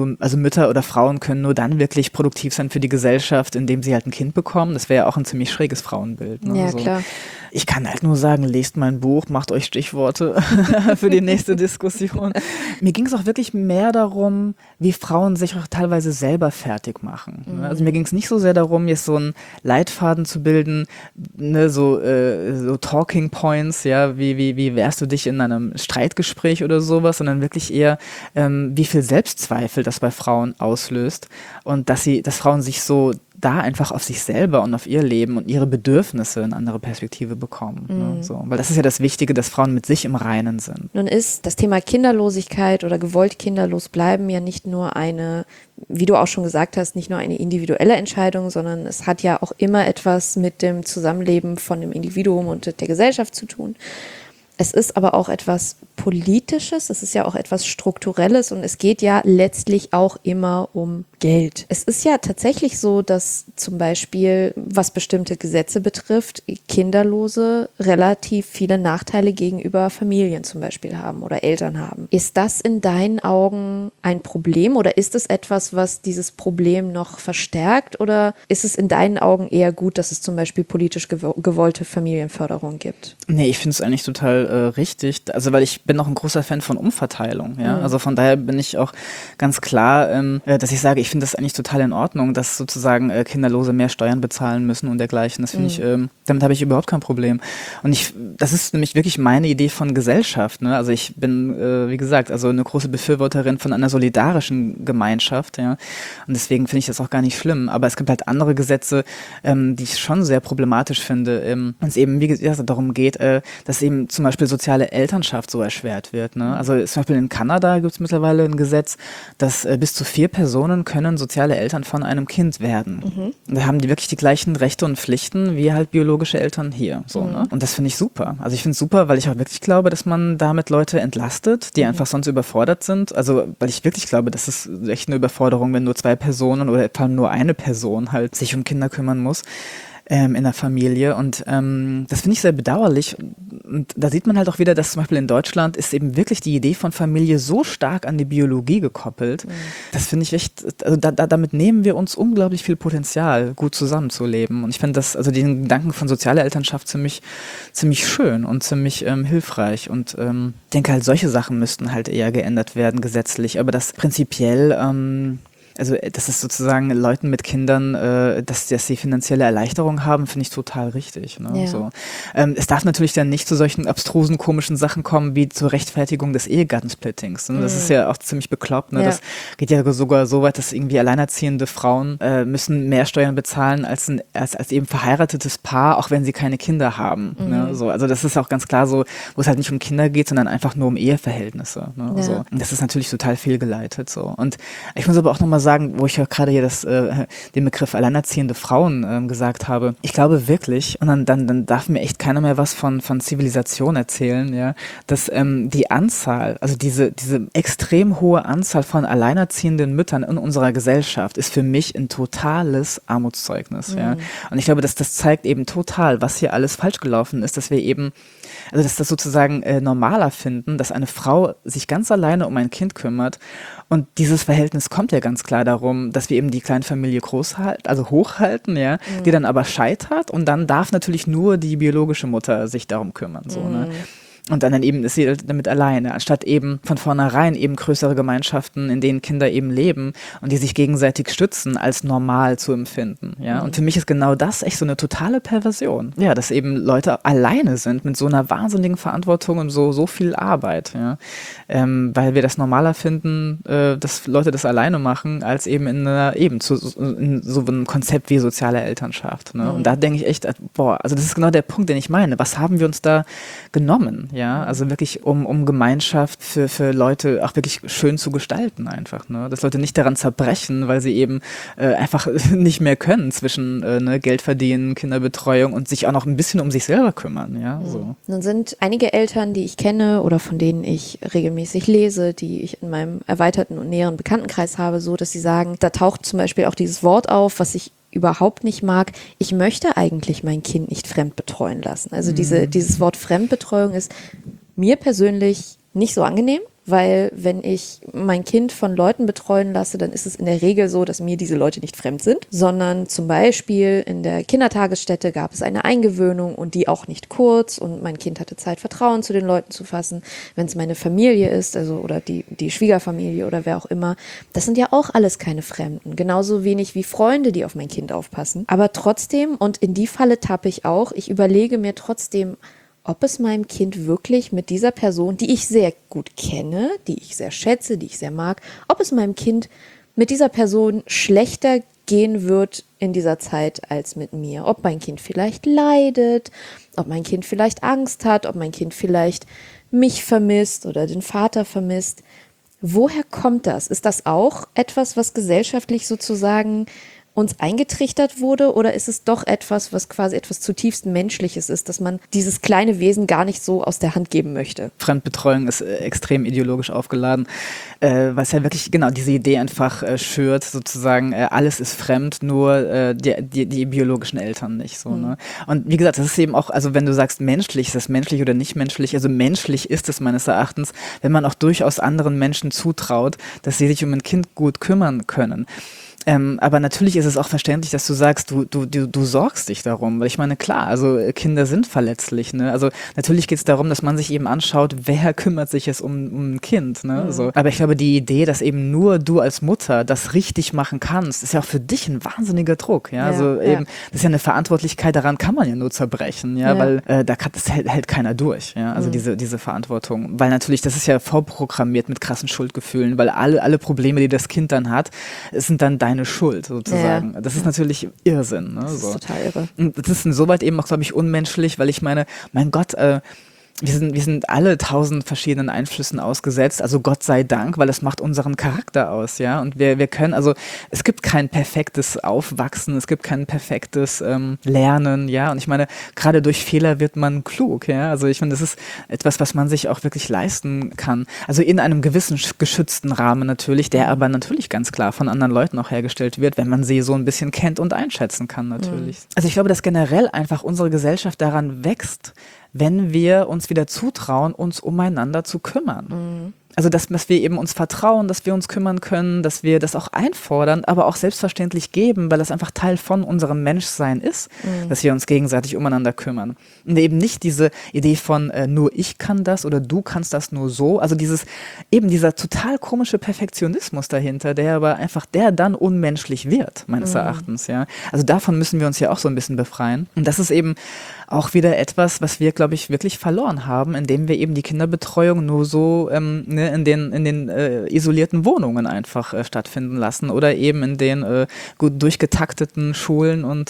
Mütter oder Frauen können nur dann wirklich produktiv sein für die Gesellschaft, indem sie halt ein Kind bekommen. Das wäre ja auch ein ziemlich schräges Frauenbild. Ne? Ja, klar. Ich kann halt nur sagen, lest mein Buch, macht euch Stichworte für die nächste Diskussion. Mir ging es auch wirklich mehr darum, wie Frauen sich auch teilweise selber fertig machen. Ne? Also mir ging es nicht so sehr darum, jetzt so einen Leitfaden zu bilden, ne, so Talking Points, ja, wie wehrst du dich in einem Streitgespräch oder sowas, sondern wirklich eher, wie viel Selbstzweifel das bei Frauen auslöst und dass Frauen sich so da einfach auf sich selber und auf ihr Leben und ihre Bedürfnisse eine andere Perspektive bekommen. Ne? So. Weil das ist ja das Wichtige, dass Frauen mit sich im Reinen sind. Nun ist das Thema Kinderlosigkeit oder gewollt kinderlos bleiben ja nicht nur eine, wie du auch schon gesagt hast, nicht nur eine individuelle Entscheidung, sondern es hat ja auch immer etwas mit dem Zusammenleben von dem Individuum und der Gesellschaft zu tun. Es ist aber auch etwas Politisches, es ist ja auch etwas Strukturelles und es geht ja letztlich auch immer um Geld. Es ist ja tatsächlich so, dass zum Beispiel, was bestimmte Gesetze betrifft, Kinderlose relativ viele Nachteile gegenüber Familien zum Beispiel haben oder Eltern haben. Ist das in deinen Augen ein Problem oder ist es etwas, was dieses Problem noch verstärkt oder ist es in deinen Augen eher gut, dass es zum Beispiel politisch gewollte Familienförderung gibt? Nee, ich finde es eigentlich total richtig, also weil ich bin auch ein großer Fan von Umverteilung, ja, also von daher bin ich auch ganz klar, dass ich sage, ich finde das eigentlich total in Ordnung, dass sozusagen Kinderlose mehr Steuern bezahlen müssen und dergleichen, das finde ich, damit habe ich überhaupt kein Problem und das ist nämlich wirklich meine Idee von Gesellschaft, ne, also ich bin, wie gesagt, also eine große Befürworterin von einer solidarischen Gemeinschaft, ja, und deswegen finde ich das auch gar nicht schlimm, aber es gibt halt andere Gesetze, die ich schon sehr problematisch finde, wenn es eben, wie gesagt, darum geht, dass eben zum Beispiel soziale Elternschaft so erschwert wird. Ne? Also zum Beispiel in Kanada gibt es mittlerweile ein Gesetz, dass bis zu 4 Personen können soziale Eltern von einem Kind werden. Und da haben die wirklich die gleichen Rechte und Pflichten wie halt biologische Eltern hier. So, ne? Und das finde ich super. Also ich finde es super, weil ich auch wirklich glaube, dass man damit Leute entlastet, die einfach sonst überfordert sind. Also weil ich wirklich glaube, das ist echt eine Überforderung, wenn nur 2 Personen oder vor allem nur eine Person halt sich um Kinder kümmern muss. In der Familie und das finde ich sehr bedauerlich und da sieht man halt auch wieder, dass zum Beispiel in Deutschland ist eben wirklich die Idee von Familie so stark an die Biologie gekoppelt, das finde ich echt, also damit nehmen wir uns unglaublich viel Potenzial, gut zusammenzuleben und ich finde das, also den Gedanken von sozialer Elternschaft ziemlich schön und ziemlich hilfreich und denke halt, solche Sachen müssten halt eher geändert werden gesetzlich, aber das prinzipiell also, dass es sozusagen Leuten mit Kindern, dass sie finanzielle Erleichterung haben, finde ich total richtig. Ne? Ja. So. Es darf natürlich dann nicht zu solchen abstrusen, komischen Sachen kommen, wie zur Rechtfertigung des Ehegattensplittings. Ne? Das ist ja auch ziemlich bekloppt. Ne? Ja. Das geht ja sogar so weit, dass irgendwie alleinerziehende Frauen müssen mehr Steuern bezahlen als eben verheiratetes Paar, auch wenn sie keine Kinder haben. Ne? So, also das ist auch ganz klar so, wo es halt nicht um Kinder geht, sondern einfach nur um Eheverhältnisse. Ne? Ja. So. Und das ist natürlich total fehlgeleitet. So. Und ich muss aber auch nochmal sagen, wo ich ja gerade hier den Begriff alleinerziehende Frauen gesagt habe. Ich glaube wirklich, und dann darf mir echt keiner mehr was von Zivilisation erzählen, ja, dass die Anzahl, also diese extrem hohe Anzahl von alleinerziehenden Müttern in unserer Gesellschaft ist für mich ein totales Armutszeugnis. Ja. Und ich glaube, dass das zeigt eben total, was hier alles falsch gelaufen ist, dass wir eben, also dass das sozusagen normaler finden, dass eine Frau sich ganz alleine um ein Kind kümmert. Und dieses Verhältnis kommt ja ganz klar darum, dass wir eben die Kleinfamilie hochhalten, ja, die dann aber scheitert und dann darf natürlich nur die biologische Mutter sich darum kümmern, so, ne? Und dann eben ist sie damit alleine, anstatt eben von vornherein eben größere Gemeinschaften, in denen Kinder eben leben und die sich gegenseitig stützen, als normal zu empfinden. Ja? Und für mich ist genau das echt so eine totale Perversion. Ja, dass eben Leute alleine sind mit so einer wahnsinnigen Verantwortung und so viel Arbeit. Ja? Weil wir das normaler finden, dass Leute das alleine machen, als eben in so einem Konzept wie soziale Elternschaft. Ne? Und da denke ich echt, also das ist genau der Punkt, den ich meine. Was haben wir uns da genommen? Ja, also wirklich um Gemeinschaft für Leute auch wirklich schön zu gestalten einfach, ne? Dass Leute nicht daran zerbrechen, weil sie eben einfach nicht mehr können zwischen Geld verdienen, Kinderbetreuung und sich auch noch ein bisschen um sich selber kümmern, ja, so. Nun sind einige Eltern, die ich kenne oder von denen ich regelmäßig lese, die ich in meinem erweiterten und näheren Bekanntenkreis habe, so, dass sie sagen, da taucht zum Beispiel auch dieses Wort auf, was ich überhaupt nicht mag. Ich möchte eigentlich mein Kind nicht fremdbetreuen lassen. Also dieses Wort Fremdbetreuung ist mir persönlich nicht so angenehm. weil wenn ich mein Kind von Leuten betreuen lasse, dann ist es in der Regel so, dass mir diese Leute nicht fremd sind, sondern zum Beispiel in der Kindertagesstätte gab es eine Eingewöhnung und die auch nicht kurz und mein Kind hatte Zeit, Vertrauen zu den Leuten zu fassen. Wenn es meine Familie ist, also oder die Schwiegerfamilie oder wer auch immer, das sind ja auch alles keine Fremden. Genauso wenig wie Freunde, die auf mein Kind aufpassen. Aber trotzdem, und in die Falle tappe ich auch, ich überlege mir trotzdem, ob es meinem Kind wirklich mit dieser Person, die ich sehr gut kenne, die ich sehr schätze, die ich sehr mag, ob es meinem Kind mit dieser Person schlechter gehen wird in dieser Zeit als mit mir. Ob mein Kind vielleicht leidet, ob mein Kind vielleicht Angst hat, ob mein Kind vielleicht mich vermisst oder den Vater vermisst. Woher kommt das? Ist das auch etwas, was gesellschaftlich sozusagen uns eingetrichtert wurde, oder ist es doch etwas, was quasi etwas zutiefst Menschliches ist, dass man dieses kleine Wesen gar nicht so aus der Hand geben möchte? Fremdbetreuung ist extrem ideologisch aufgeladen, was ja wirklich genau diese Idee einfach schürt, sozusagen alles ist fremd, nur die biologischen Eltern nicht. So, ne? Und wie gesagt, das ist eben auch, also wenn du sagst menschlich, ist das menschlich oder nicht menschlich? Also menschlich ist es meines Erachtens, wenn man auch durchaus anderen Menschen zutraut, dass sie sich um ein Kind gut kümmern können. Aber natürlich ist es auch verständlich, dass du sagst, du sorgst dich darum. Weil ich meine, klar, also Kinder sind verletzlich. Ne? Also natürlich geht es darum, dass man sich eben anschaut, wer kümmert sich jetzt um ein Kind. Ne? So. Aber ich glaube, die Idee, dass eben nur du als Mutter das richtig machen kannst, ist ja auch für dich ein wahnsinniger Druck. Ja? Also eben, das ist ja eine Verantwortlichkeit, daran kann man ja nur zerbrechen, ja? Weil das hält keiner durch. Ja? Also diese Verantwortung. Weil natürlich, das ist ja vorprogrammiert mit krassen Schuldgefühlen, weil alle Probleme, die das Kind dann hat, sind dann deine Schuld sozusagen. Das ist natürlich Irrsinn. Ne? Das ist total irre. Und das ist insoweit eben auch, glaube ich, unmenschlich, weil ich meine, mein Gott, wir sind alle 1000 verschiedenen Einflüssen ausgesetzt, also Gott sei Dank, weil es macht unseren Charakter aus, ja, und wir können, also es gibt kein perfektes Aufwachsen, es gibt kein perfektes Lernen, ja, und ich meine, gerade durch Fehler wird man klug, ja, also ich meine, das ist etwas, was man sich auch wirklich leisten kann, also in einem gewissen geschützten Rahmen natürlich, der aber natürlich ganz klar von anderen Leuten auch hergestellt wird, wenn man sie so ein bisschen kennt und einschätzen kann natürlich. Also ich glaube, dass generell einfach unsere Gesellschaft daran wächst, wenn wir uns wieder zutrauen, uns umeinander zu kümmern. Also, dass wir eben uns vertrauen, dass wir uns kümmern können, dass wir das auch einfordern, aber auch selbstverständlich geben, weil das einfach Teil von unserem Menschsein ist, dass wir uns gegenseitig umeinander kümmern. Und eben nicht diese Idee von nur ich kann das oder du kannst das nur so. Also dieser total komische Perfektionismus dahinter, der dann unmenschlich wird, meines Erachtens. Ja. Also davon müssen wir uns ja auch so ein bisschen befreien. Und das ist eben auch wieder etwas, was wir, glaube ich, wirklich verloren haben, indem wir eben die Kinderbetreuung nur so in den isolierten Wohnungen einfach stattfinden lassen oder eben in den gut durchgetakteten Schulen und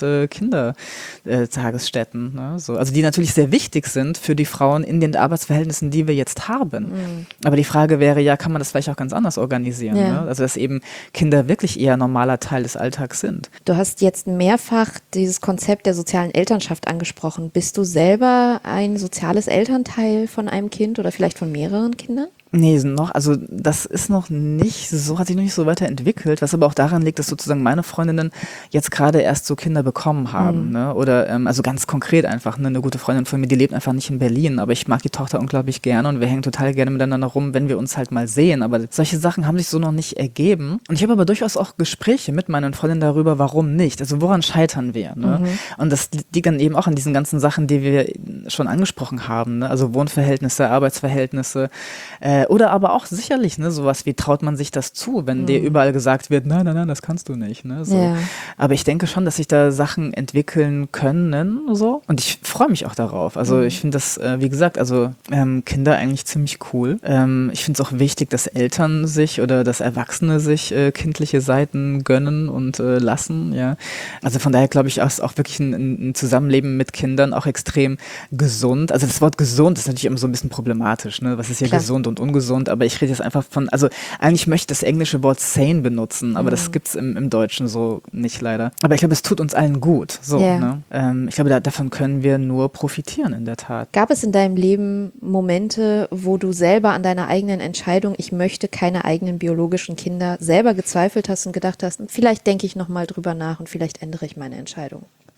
Kindertagesstätten. Ne? So. Also die natürlich sehr wichtig sind für die Frauen in den Arbeitsverhältnissen, die wir jetzt haben. Aber die Frage wäre ja, kann man das vielleicht auch ganz anders organisieren? Ja. Ne? Also dass eben Kinder wirklich eher normaler Teil des Alltags sind. Du hast jetzt mehrfach dieses Konzept der sozialen Elternschaft angesprochen. Bist du selber ein soziales Elternteil von einem Kind oder vielleicht von mehreren Kindern? Nee, also das ist noch nicht so, hat sich noch nicht so weiterentwickelt, was aber auch daran liegt, dass sozusagen meine Freundinnen jetzt gerade erst so Kinder bekommen haben, ne? Oder also ganz konkret einfach, ne? Eine gute Freundin von mir, die lebt einfach nicht in Berlin, aber ich mag die Tochter unglaublich gerne und wir hängen total gerne miteinander rum, wenn wir uns halt mal sehen, aber solche Sachen haben sich so noch nicht ergeben und ich habe aber durchaus auch Gespräche mit meinen Freundinnen darüber, warum nicht, also woran scheitern wir, ne? Und das liegt dann eben auch an diesen ganzen Sachen, die wir schon angesprochen haben, ne? Also Wohnverhältnisse, Arbeitsverhältnisse, oder aber auch sicherlich, ne, sowas wie traut man sich das zu, wenn dir überall gesagt wird, nein, das kannst du nicht. Ne, so. Ja. Aber ich denke schon, dass sich da Sachen entwickeln können so. Und ich freue mich auch darauf. Also ich finde das, wie gesagt, also Kinder eigentlich ziemlich cool. Ich finde es auch wichtig, dass Eltern sich oder dass Erwachsene sich kindliche Seiten gönnen und lassen. Ja. Also von daher glaube ich, ist auch wirklich ein Zusammenleben mit Kindern auch extrem gesund. Also das Wort gesund ist natürlich immer so ein bisschen problematisch. Ne? Was ist hier Klar. gesund und ungesund, aber ich rede jetzt einfach von, also eigentlich möchte ich das englische Wort sane benutzen, aber das gibt's im Deutschen so nicht leider. Aber ich glaube, es tut uns allen gut. So, Ja. ne? Ich glaube, davon können wir nur profitieren in der Tat. Gab es in deinem Leben Momente, wo du selber an deiner eigenen Entscheidung, ich möchte keine eigenen biologischen Kinder, selber gezweifelt hast und gedacht hast, vielleicht denke ich nochmal drüber nach und vielleicht ändere ich meine Entscheidung?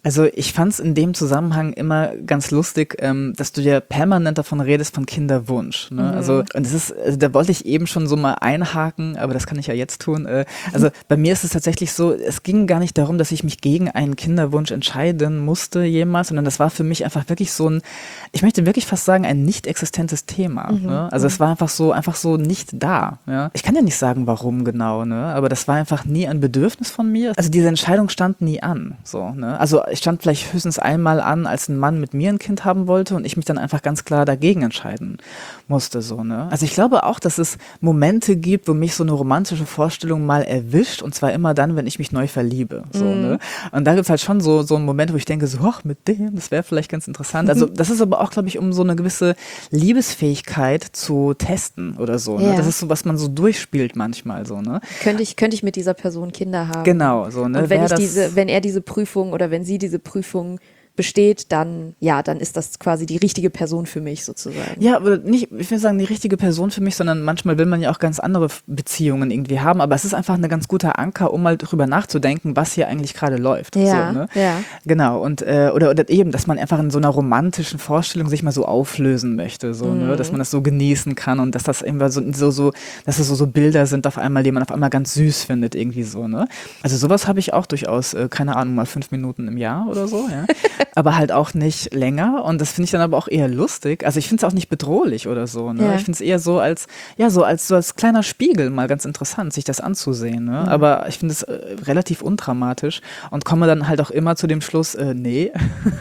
Also ich fand es in dem Zusammenhang immer ganz lustig, dass du ja permanent davon redest, von Kinderwunsch. Ne? Also, und das ist, also da wollte ich eben schon so mal einhaken, aber das kann ich ja jetzt tun. Also bei mir ist es tatsächlich so, es ging gar nicht darum, dass ich mich gegen einen Kinderwunsch entscheiden musste jemals, sondern das war für mich einfach wirklich so ein, ich möchte wirklich fast sagen, ein nicht existentes Thema. Ne? Also es war einfach so nicht da. Ja? Ich kann ja nicht sagen, warum genau, ne? Aber das war einfach nie ein Bedürfnis von mir. Also diese Entscheidung stand nie an. So, ne? Also ich stand vielleicht höchstens einmal an, als ein Mann mit mir ein Kind haben wollte und ich mich dann einfach ganz klar dagegen entscheiden musste. So, ne? Also ich glaube auch, dass es Momente gibt, wo mich so eine romantische Vorstellung mal erwischt und zwar immer dann, wenn ich mich neu verliebe. So, ne? Und da gibt es halt schon so einen Moment, wo ich denke, so, ach, mit dem, das wäre vielleicht ganz interessant. Also das ist aber auch, glaube ich, um so eine gewisse Liebesfähigkeit zu testen oder so. Ne? Ja. Das ist so, was man so durchspielt manchmal so. Ne? Könnte ich mit dieser Person Kinder haben? Genau, so. Ne? Und wenn er diese Prüfung oder wenn sie diese Prüfung besteht, dann ist das quasi die richtige Person für mich sozusagen. Ja, aber nicht, ich will sagen, die richtige Person für mich, sondern manchmal will man ja auch ganz andere Beziehungen irgendwie haben, aber es ist einfach ein ganz guter Anker, um mal drüber nachzudenken, was hier eigentlich gerade läuft. Ja, so, ne? ja. Genau, und oder eben, dass man einfach in so einer romantischen Vorstellung sich mal so auflösen möchte, so, ne? Dass man das so genießen kann und dass das irgendwie dass es so Bilder sind auf einmal, die man auf einmal ganz süß findet, irgendwie so, ne? Also sowas habe ich auch durchaus, keine Ahnung, mal 5 Minuten im Jahr oder so, ja. Aber halt auch nicht länger und das finde ich dann aber auch eher lustig. Also ich finde es auch nicht bedrohlich oder so. Ne? Ja. Ich finde es eher so als kleiner Spiegel mal ganz interessant, sich das anzusehen. Ne? Aber ich finde es relativ undramatisch und komme dann halt auch immer zu dem Schluss, nee,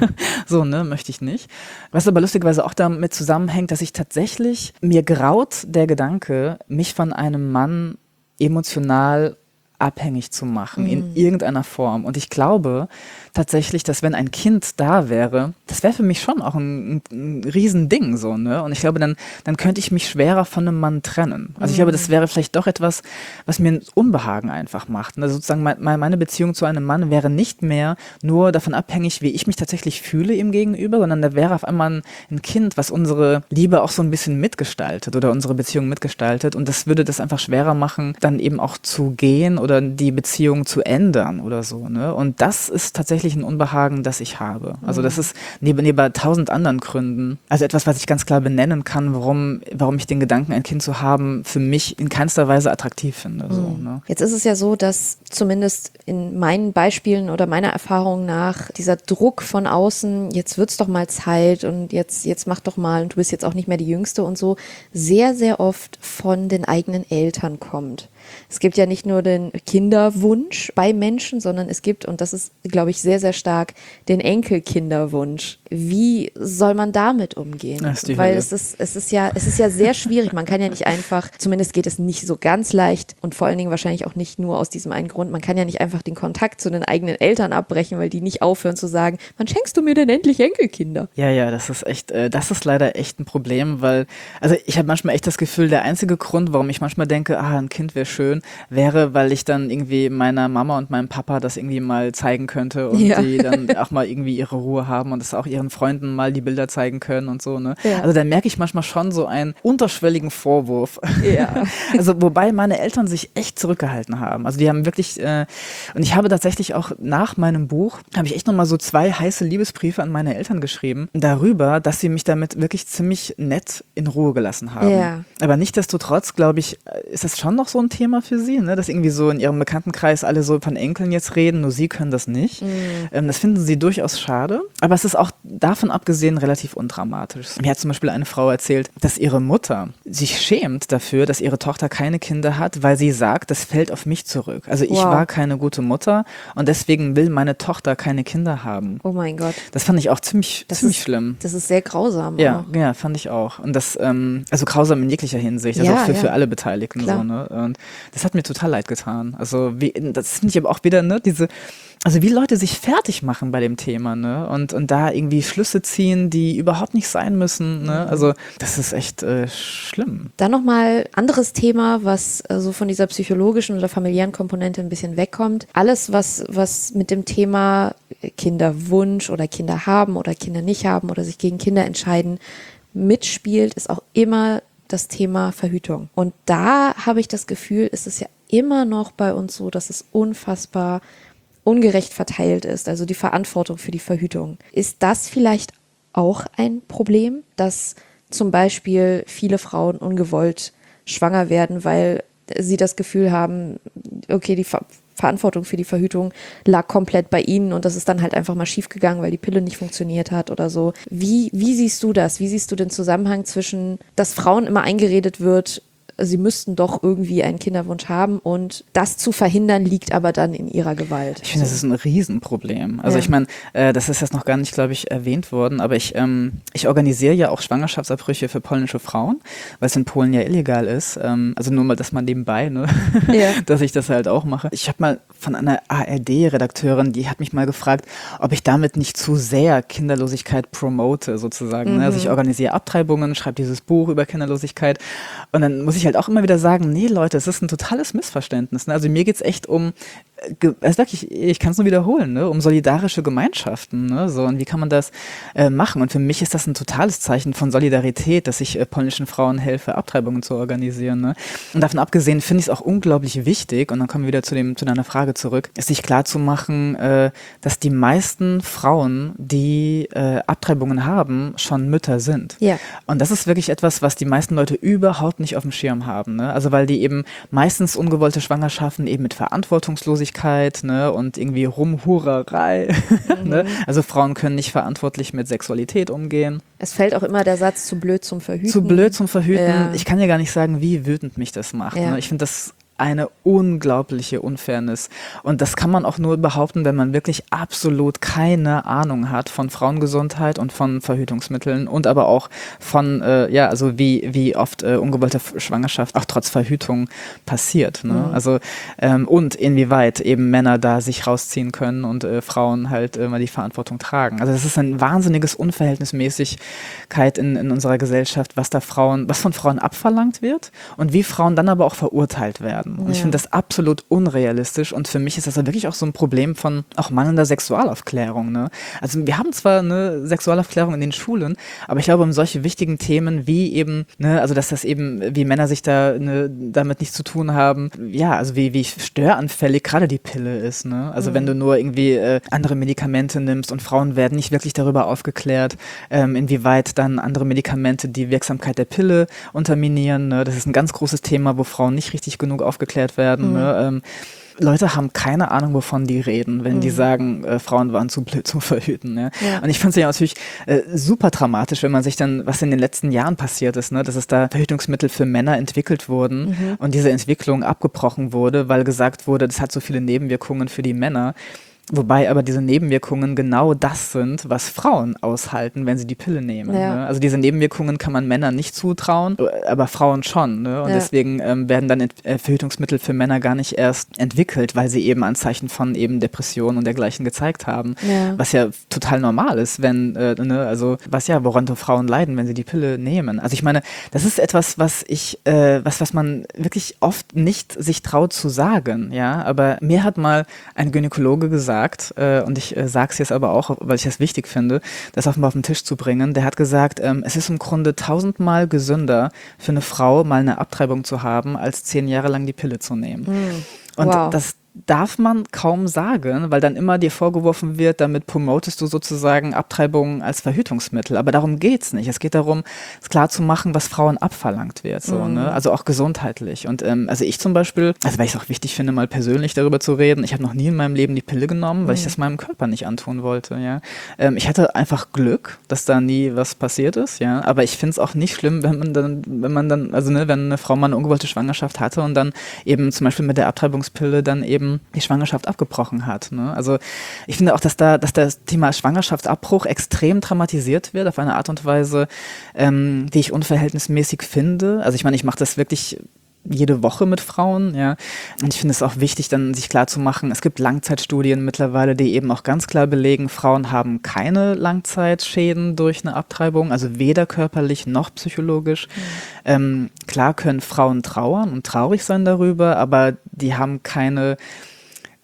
so, ne, möchte ich nicht. Was aber lustigerweise auch damit zusammenhängt, dass ich tatsächlich, mir graut der Gedanke, mich von einem Mann emotional abhängig zu machen, in irgendeiner Form. Und ich glaube tatsächlich, dass wenn ein Kind da wäre, das wäre für mich schon auch ein Riesending, so, ne? Und ich glaube, dann könnte ich mich schwerer von einem Mann trennen. Also ich glaube, das wäre vielleicht doch etwas, was mir ein Unbehagen einfach macht. Also sozusagen meine Beziehung zu einem Mann wäre nicht mehr nur davon abhängig, wie ich mich tatsächlich fühle ihm gegenüber, sondern da wäre auf einmal ein Kind, was unsere Liebe auch so ein bisschen mitgestaltet oder unsere Beziehung mitgestaltet. Und das würde das einfach schwerer machen, dann eben auch zu gehen oder die Beziehung zu ändern oder so, ne? Und das ist tatsächlich ein Unbehagen, das ich habe. Also das ist neben 1000 anderen Gründen, also etwas, was ich ganz klar benennen kann, warum ich den Gedanken, ein Kind zu haben, für mich in keinster Weise attraktiv finde. So, ne? Jetzt ist es ja so, dass zumindest in meinen Beispielen oder meiner Erfahrung nach dieser Druck von außen, jetzt wird's doch mal Zeit und jetzt mach doch mal und du bist jetzt auch nicht mehr die Jüngste und so, sehr, sehr oft von den eigenen Eltern kommt. Es gibt ja nicht nur den Kinderwunsch bei Menschen, sondern es gibt, und das ist, glaube ich, sehr, sehr stark, den Enkelkinderwunsch. Wie soll man damit umgehen? Weil es ist ja sehr schwierig. Man kann ja nicht einfach, zumindest geht es nicht so ganz leicht und vor allen Dingen wahrscheinlich auch nicht nur aus diesem einen Grund, man kann ja nicht einfach den Kontakt zu den eigenen Eltern abbrechen, weil die nicht aufhören zu sagen, wann schenkst du mir denn endlich Enkelkinder? Ja, das ist leider echt ein Problem, weil, also ich habe manchmal echt das Gefühl, der einzige Grund, warum ich manchmal denke, ein Kind wäre schön, wäre, weil ich dann irgendwie meiner Mama und meinem Papa das irgendwie mal zeigen könnte und die dann auch mal irgendwie ihre Ruhe haben und das auch ihren Freunden mal die Bilder zeigen können und so, ne? Ja. Also da merke ich manchmal schon so einen unterschwelligen Vorwurf. Ja. Also wobei meine Eltern sich echt zurückgehalten haben. Also die haben wirklich, und ich habe tatsächlich auch nach meinem Buch, habe ich echt nochmal so 2 heiße Liebesbriefe an meine Eltern geschrieben, darüber, dass sie mich damit wirklich ziemlich nett in Ruhe gelassen haben. Ja. Aber nichtsdestotrotz, glaube ich, ist das schon noch so ein Thema für sie, ne? Dass irgendwie so in ihrem Bekanntenkreis alle so von Enkeln jetzt reden, nur sie können das nicht. Das finden sie durchaus schade, aber es ist auch davon abgesehen relativ undramatisch. Mir hat zum Beispiel eine Frau erzählt, dass ihre Mutter sich schämt dafür, dass ihre Tochter keine Kinder hat, weil sie sagt, das fällt auf mich zurück. Also ich war keine gute Mutter und deswegen will meine Tochter keine Kinder haben. Oh mein Gott. Das fand ich auch ziemlich schlimm. Das ist sehr grausam. Ja, fand ich auch. Und das, also grausam in jeglicher Hinsicht, also auch für alle Beteiligten. So, ne? Und das hat mir total leid getan. Also das finde ich aber auch wieder, ne, also wie Leute sich fertig machen bei dem Thema, ne? Und da irgendwie Schlüsse ziehen, die überhaupt nicht sein müssen, ne? Also das ist echt schlimm. Dann nochmal anderes Thema, was so von dieser psychologischen oder familiären Komponente ein bisschen wegkommt. Alles, was mit dem Thema Kinderwunsch oder Kinder haben oder Kinder nicht haben oder sich gegen Kinder entscheiden, mitspielt, ist auch immer das Thema Verhütung. Und da habe ich das Gefühl, ist es ja immer noch bei uns so, dass es unfassbar ungerecht verteilt ist, also die Verantwortung für die Verhütung. Ist das vielleicht auch ein Problem, dass zum Beispiel viele Frauen ungewollt schwanger werden, weil sie das Gefühl haben, okay, die Verantwortung für die Verhütung lag komplett bei ihnen und das ist dann halt einfach mal schiefgegangen, weil die Pille nicht funktioniert hat oder so. Wie siehst du das? Wie siehst du den Zusammenhang zwischen, dass Frauen immer eingeredet wird, sie müssten doch irgendwie einen Kinderwunsch haben und das zu verhindern liegt aber dann in ihrer Gewalt. Ich finde, das ist ein Riesenproblem. Also ich meine, das ist jetzt noch gar nicht, glaube ich, erwähnt worden, aber ich organisiere ja auch Schwangerschaftsabbrüche für polnische Frauen, weil es in Polen ja illegal ist. Also nur mal das mal nebenbei, ne? Dass ich das halt auch mache. Ich habe mal von einer ARD-Redakteurin, die hat mich mal gefragt, ob ich damit nicht zu sehr Kinderlosigkeit promote, sozusagen. Ne? Also ich organisiere Abtreibungen, schreibe dieses Buch über Kinderlosigkeit und dann muss ich halt auch immer wieder sagen, nee Leute, es ist ein totales Missverständnis. Ne? Also mir geht's echt um, also wirklich, ich kann es nur wiederholen, ne? Um solidarische Gemeinschaften. Ne? So, und wie kann man das machen? Und für mich ist das ein totales Zeichen von Solidarität, dass ich polnischen Frauen helfe, Abtreibungen zu organisieren. Ne? Und davon abgesehen finde ich es auch unglaublich wichtig, und dann kommen wir wieder zu deiner Frage zurück, ist sich klar zu machen, dass die meisten Frauen, die Abtreibungen haben, schon Mütter sind. Ja. Und das ist wirklich etwas, was die meisten Leute überhaupt nicht auf dem Schirm haben. Ne? Also weil die eben meistens ungewollte Schwangerschaften eben mit Verantwortungslosigkeit, ne, und irgendwie Rumhurerei. Ne? Also Frauen können nicht verantwortlich mit Sexualität umgehen. Es fällt auch immer der Satz, zu blöd zum Verhüten. Zu blöd zum Verhüten. Ja. Ich kann ja gar nicht sagen, wie wütend mich das macht. Ja. Ne? Ich finde das eine unglaubliche Unfairness. Und das kann man auch nur behaupten, wenn man wirklich absolut keine Ahnung hat von Frauengesundheit und von Verhütungsmitteln und aber auch von, also wie oft ungewollte Schwangerschaft auch trotz Verhütung passiert. Ne? Also und inwieweit eben Männer da sich rausziehen können und Frauen halt immer die Verantwortung tragen. Also das ist ein wahnsinniges Unverhältnismäßigkeit in unserer Gesellschaft, was von Frauen abverlangt wird und wie Frauen dann aber auch verurteilt werden. Und ich finde das absolut unrealistisch und für mich ist das dann wirklich auch so ein Problem von auch mangelnder Sexualaufklärung. Ne? Also wir haben zwar eine Sexualaufklärung in den Schulen, aber ich glaube, um solche wichtigen Themen wie eben, ne, also dass das eben, wie Männer sich da damit nichts zu tun haben, ja, also wie störanfällig gerade die Pille ist. Ne? Also wenn du nur irgendwie andere Medikamente nimmst und Frauen werden nicht wirklich darüber aufgeklärt, inwieweit dann andere Medikamente die Wirksamkeit der Pille unterminieren. Ne? Das ist ein ganz großes Thema, wo Frauen nicht richtig genug aufgeklärt werden. Ne? Leute haben keine Ahnung, wovon die reden, wenn die sagen, Frauen waren zu blöd zum Verhüten. Ne? Ja. Und ich finde es ja natürlich super dramatisch, wenn man sich dann, was in den letzten Jahren passiert ist, ne? Dass es da Verhütungsmittel für Männer entwickelt wurden und diese Entwicklung abgebrochen wurde, weil gesagt wurde, das hat so viele Nebenwirkungen für die Männer. Wobei aber diese Nebenwirkungen genau das sind, was Frauen aushalten, wenn sie die Pille nehmen. Ja. Ne? Also diese Nebenwirkungen kann man Männern nicht zutrauen, aber Frauen schon. Ne? Und deswegen werden dann Verhütungsmittel für Männer gar nicht erst entwickelt, weil sie eben Anzeichen von eben Depressionen und dergleichen gezeigt haben. Ja. Was ja total normal ist, wenn, woran Frauen leiden, wenn sie die Pille nehmen. Also ich meine, das ist etwas, was man wirklich oft nicht sich traut zu sagen. Ja, aber mir hat mal ein Gynäkologe gesagt, und ich sage es jetzt aber auch, weil ich das wichtig finde, das auch mal auf den Tisch zu bringen, der hat gesagt, es ist im Grunde 1000-mal gesünder für eine Frau, mal eine Abtreibung zu haben, als 10 Jahre lang die Pille zu nehmen. Und das darf man kaum sagen, weil dann immer dir vorgeworfen wird, damit promotest du sozusagen Abtreibungen als Verhütungsmittel. Aber darum geht's nicht. Es geht darum, es klar zu machen, was Frauen abverlangt wird. So, ne? Also auch gesundheitlich. Und also ich zum Beispiel, also weil ich es auch wichtig finde, mal persönlich darüber zu reden, ich habe noch nie in meinem Leben die Pille genommen, weil ich das meinem Körper nicht antun wollte. Ja? Ich hatte einfach Glück, dass da nie was passiert ist. Ja? Aber ich finde es auch nicht schlimm, wenn eine Frau mal eine ungewollte Schwangerschaft hatte und dann eben zum Beispiel mit der Abtreibungspille dann eben die Schwangerschaft abgebrochen hat. Ne? Also ich finde auch, dass das Thema Schwangerschaftsabbruch extrem dramatisiert wird, auf eine Art und Weise, die ich unverhältnismäßig finde. Also ich meine, ich mache das wirklich jede Woche mit Frauen, ja. Und ich finde es auch wichtig, dann sich klar zu machen, es gibt Langzeitstudien mittlerweile, die eben auch ganz klar belegen, Frauen haben keine Langzeitschäden durch eine Abtreibung, also weder körperlich noch psychologisch. Klar können Frauen trauern und traurig sein darüber, aber die haben keine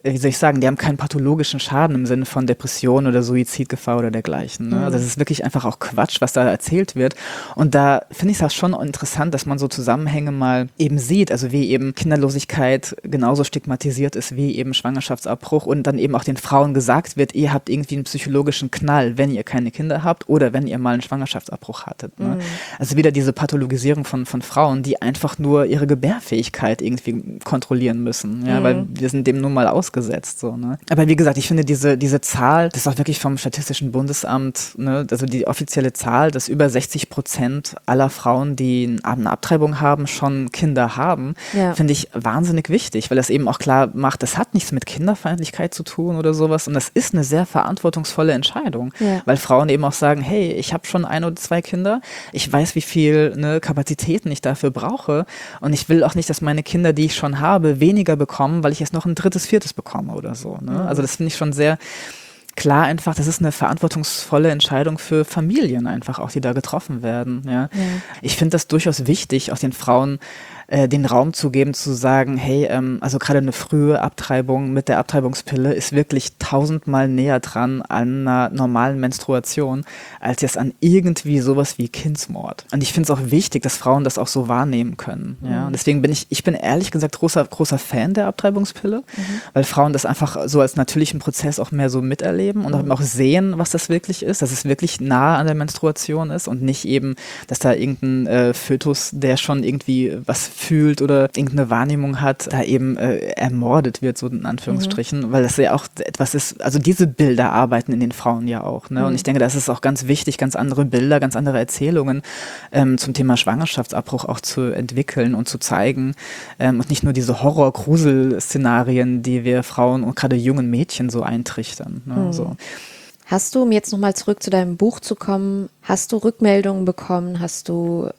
wie soll ich sagen, die haben keinen pathologischen Schaden im Sinne von Depression oder Suizidgefahr oder dergleichen. Ne? Also das ist wirklich einfach auch Quatsch, was da erzählt wird. Und da finde ich es auch schon interessant, dass man so Zusammenhänge mal eben sieht, also wie eben Kinderlosigkeit genauso stigmatisiert ist wie eben Schwangerschaftsabbruch und dann eben auch den Frauen gesagt wird, ihr habt irgendwie einen psychologischen Knall, wenn ihr keine Kinder habt oder wenn ihr mal einen Schwangerschaftsabbruch hattet. Ne? Also wieder diese Pathologisierung von Frauen, die einfach nur ihre Gebärfähigkeit irgendwie kontrollieren müssen, ja, weil wir sind dem nun mal ausgesetzt. So, ne? Aber wie gesagt, ich finde diese Zahl, das ist auch wirklich vom Statistischen Bundesamt, ne, also die offizielle Zahl, dass über 60% aller Frauen, die eine Abtreibung haben, schon Kinder haben, finde ich wahnsinnig wichtig, weil das eben auch klar macht, das hat nichts mit Kinderfeindlichkeit zu tun oder sowas und das ist eine sehr verantwortungsvolle Entscheidung, weil Frauen eben auch sagen, hey, ich habe schon 1 oder 2 Kinder, ich weiß, wie viel Kapazitäten ich dafür brauche und ich will auch nicht, dass meine Kinder, die ich schon habe, weniger bekommen, weil ich jetzt noch ein 3., 4. bekomme oder so. Ne? Also das finde ich schon sehr klar einfach, das ist eine verantwortungsvolle Entscheidung für Familien einfach auch, die da getroffen werden. Ja. Ich finde das durchaus wichtig, auch den Frauen den Raum zu geben, zu sagen, hey, also gerade eine frühe Abtreibung mit der Abtreibungspille ist wirklich 1000-mal näher dran an einer normalen Menstruation, als jetzt an irgendwie sowas wie Kindsmord. Und ich finde es auch wichtig, dass Frauen das auch so wahrnehmen können. Ja. Und deswegen bin ich bin ehrlich gesagt großer Fan der Abtreibungspille, weil Frauen das einfach so als natürlichen Prozess auch mehr so miterleben und auch sehen, was das wirklich ist, dass es wirklich nah an der Menstruation ist und nicht eben, dass da irgendein Fötus, der schon irgendwie was fühlt oder irgendeine Wahrnehmung hat, da eben ermordet wird, so in Anführungsstrichen, weil das ja auch etwas ist, also diese Bilder arbeiten in den Frauen ja auch. Ne? Und ich denke, das ist auch ganz wichtig, ganz andere Bilder, ganz andere Erzählungen zum Thema Schwangerschaftsabbruch auch zu entwickeln und zu zeigen und nicht nur diese Horror-Grusel-Szenarien, die wir Frauen und gerade jungen Mädchen so eintrichtern. Ne? So. Hast du, um jetzt nochmal zurück zu deinem Buch zu kommen, hast du Rückmeldungen bekommen, hast du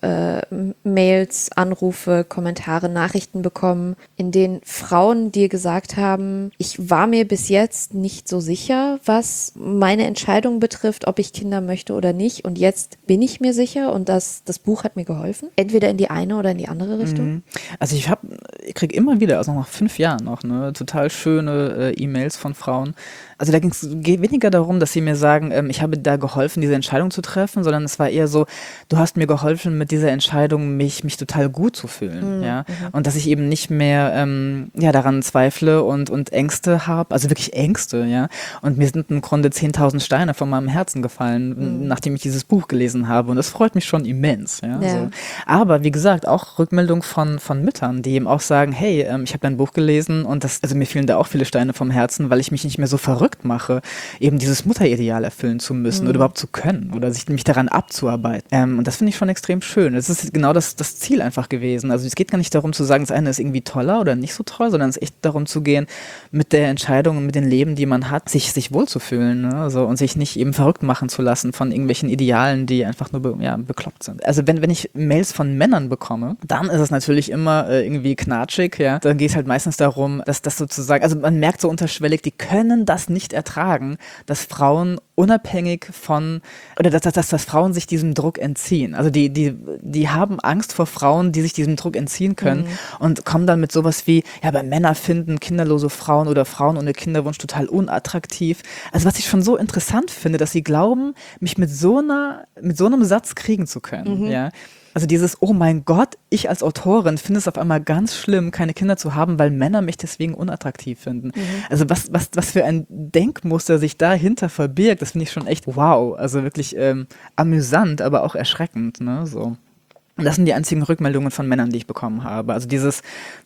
Mails, Anrufe, Kommentare, Nachrichten bekommen, in denen Frauen dir gesagt haben, ich war mir bis jetzt nicht so sicher, was meine Entscheidung betrifft, ob ich Kinder möchte oder nicht und jetzt bin ich mir sicher und das Buch hat mir geholfen? Entweder in die eine oder in die andere Richtung? Also ich kriege immer wieder, also nach 5 Jahren noch, ne, total schöne E-Mails von Frauen. Also da geht weniger darum, dass sie mir sagen, ich habe da geholfen, diese Entscheidung zu treffen, sondern es war eher so, du hast mir geholfen, mit dieser Entscheidung mich total gut zu fühlen, ja, und dass ich eben nicht mehr daran zweifle und Ängste habe, also wirklich Ängste, ja, und mir sind im Grunde 10.000 Steine von meinem Herzen gefallen, nachdem ich dieses Buch gelesen habe und das freut mich schon immens, ja. So. Aber wie gesagt, auch Rückmeldung von Müttern, die eben auch sagen, hey, ich habe dein Buch gelesen und also mir fielen da auch viele Steine vom Herzen, weil ich mich nicht mehr so verrückt mache, eben dieses Mutterideal erfüllen zu müssen oder überhaupt zu können oder mich daran abzuarbeiten. Und das finde ich schon extrem schön. Es ist genau das Ziel einfach gewesen. Also es geht gar nicht darum zu sagen, das eine ist irgendwie toller oder nicht so toll, sondern es ist echt darum zu gehen, mit der Entscheidung und mit dem Leben, die man hat, sich wohlzufühlen, ne? Also, und sich nicht eben verrückt machen zu lassen von irgendwelchen Idealen, die einfach nur bekloppt sind. Also wenn ich Mails von Männern bekomme, dann ist es natürlich immer irgendwie knatschig, ja. Dann geht es halt meistens darum, dass das sozusagen, also man merkt so unterschwellig, die können das nicht ertragen, dass Frauen unabhängig von, oder dass Frauen sich diesem Druck entziehen. Also die haben Angst vor Frauen, die sich diesem Druck entziehen können und kommen dann mit sowas wie, ja, aber Männer finden kinderlose Frauen oder Frauen ohne Kinderwunsch total unattraktiv. Also was ich schon so interessant finde, dass sie glauben, mich mit so einem Satz kriegen zu können, ja. Also dieses, oh mein Gott, ich als Autorin finde es auf einmal ganz schlimm, keine Kinder zu haben, weil Männer mich deswegen unattraktiv finden. Also was für ein Denkmuster sich dahinter verbirgt, das finde ich schon echt wow. Also wirklich amüsant, aber auch erschreckend, ne, so. Und das sind die einzigen Rückmeldungen von Männern, die ich bekommen habe. Also dieses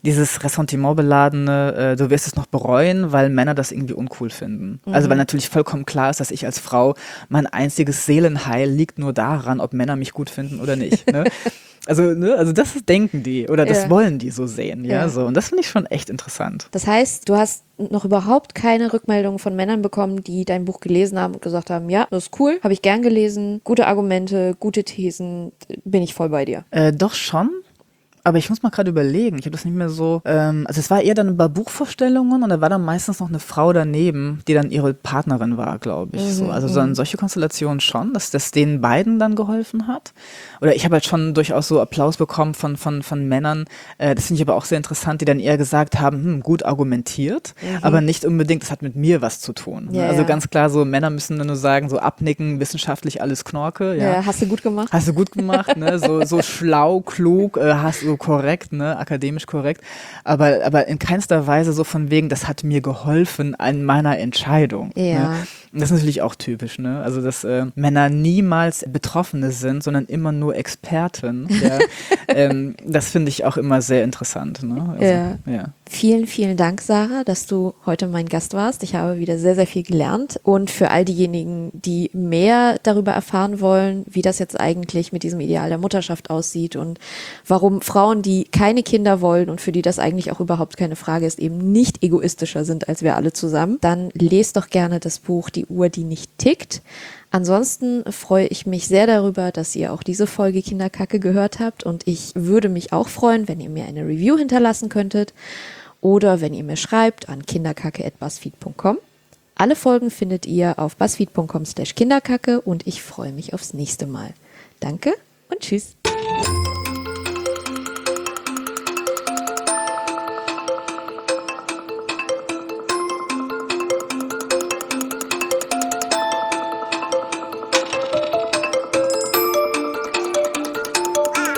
Ressentiment-beladene, du wirst es noch bereuen, weil Männer das irgendwie uncool finden. Also weil natürlich vollkommen klar ist, dass ich als Frau, mein einziges Seelenheil liegt nur daran, ob Männer mich gut finden oder nicht. Ne? Also das denken die oder das wollen die so sehen, ja, so. Und das finde ich schon echt interessant. Das heißt, du hast noch überhaupt keine Rückmeldungen von Männern bekommen, die dein Buch gelesen haben und gesagt haben, ja, das ist cool, habe ich gern gelesen, gute Argumente, gute Thesen, bin ich voll bei dir. Doch schon. aber ich muss mal gerade überlegen, ich habe das nicht mehr so, also es war eher dann bei Buchvorstellungen und da war dann meistens noch eine Frau daneben, die dann ihre Partnerin war, glaube ich. So. Also so in solche Konstellationen schon, dass das denen beiden dann geholfen hat. Oder ich habe halt schon durchaus so Applaus bekommen von Männern, das finde ich aber auch sehr interessant, die dann eher gesagt haben, gut argumentiert, aber nicht unbedingt, das hat mit mir was zu tun. Ne? Ja, Also ja. ganz klar, so Männer müssen nur sagen, so abnicken, wissenschaftlich alles Knorke. Ja, Hast du gut gemacht. hast du gut gemacht, ne? So schlau, klug, hast du korrekt, ne? Akademisch korrekt. Aber in keinster Weise so von wegen, das hat mir geholfen an meiner Entscheidung. Ja. Ne? Und das ist natürlich auch typisch, ne? Also, dass Männer niemals Betroffene sind, sondern immer nur Experten. Ja? Das finde ich auch immer sehr interessant. Ne? Also, ja. Vielen, vielen Dank, Sarah, dass du heute mein Gast warst. Ich habe wieder sehr, sehr viel gelernt. Und für all diejenigen, die mehr darüber erfahren wollen, wie das jetzt eigentlich mit diesem Ideal der Mutterschaft aussieht und warum Frauen, die keine Kinder wollen und für die das eigentlich auch überhaupt keine Frage ist, eben nicht egoistischer sind als wir alle zusammen, dann lest doch gerne das Buch Die Uhr, die nicht tickt. Ansonsten freue ich mich sehr darüber, dass ihr auch diese Folge Kinderkacke gehört habt und ich würde mich auch freuen, wenn ihr mir eine Review hinterlassen könntet oder wenn ihr mir schreibt an kinderkacke@buzzfeed.com. Alle Folgen findet ihr auf buzzfeed.com/kinderkacke und ich freue mich aufs nächste Mal. Danke und tschüss.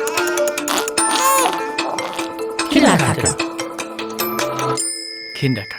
Kinderkacke.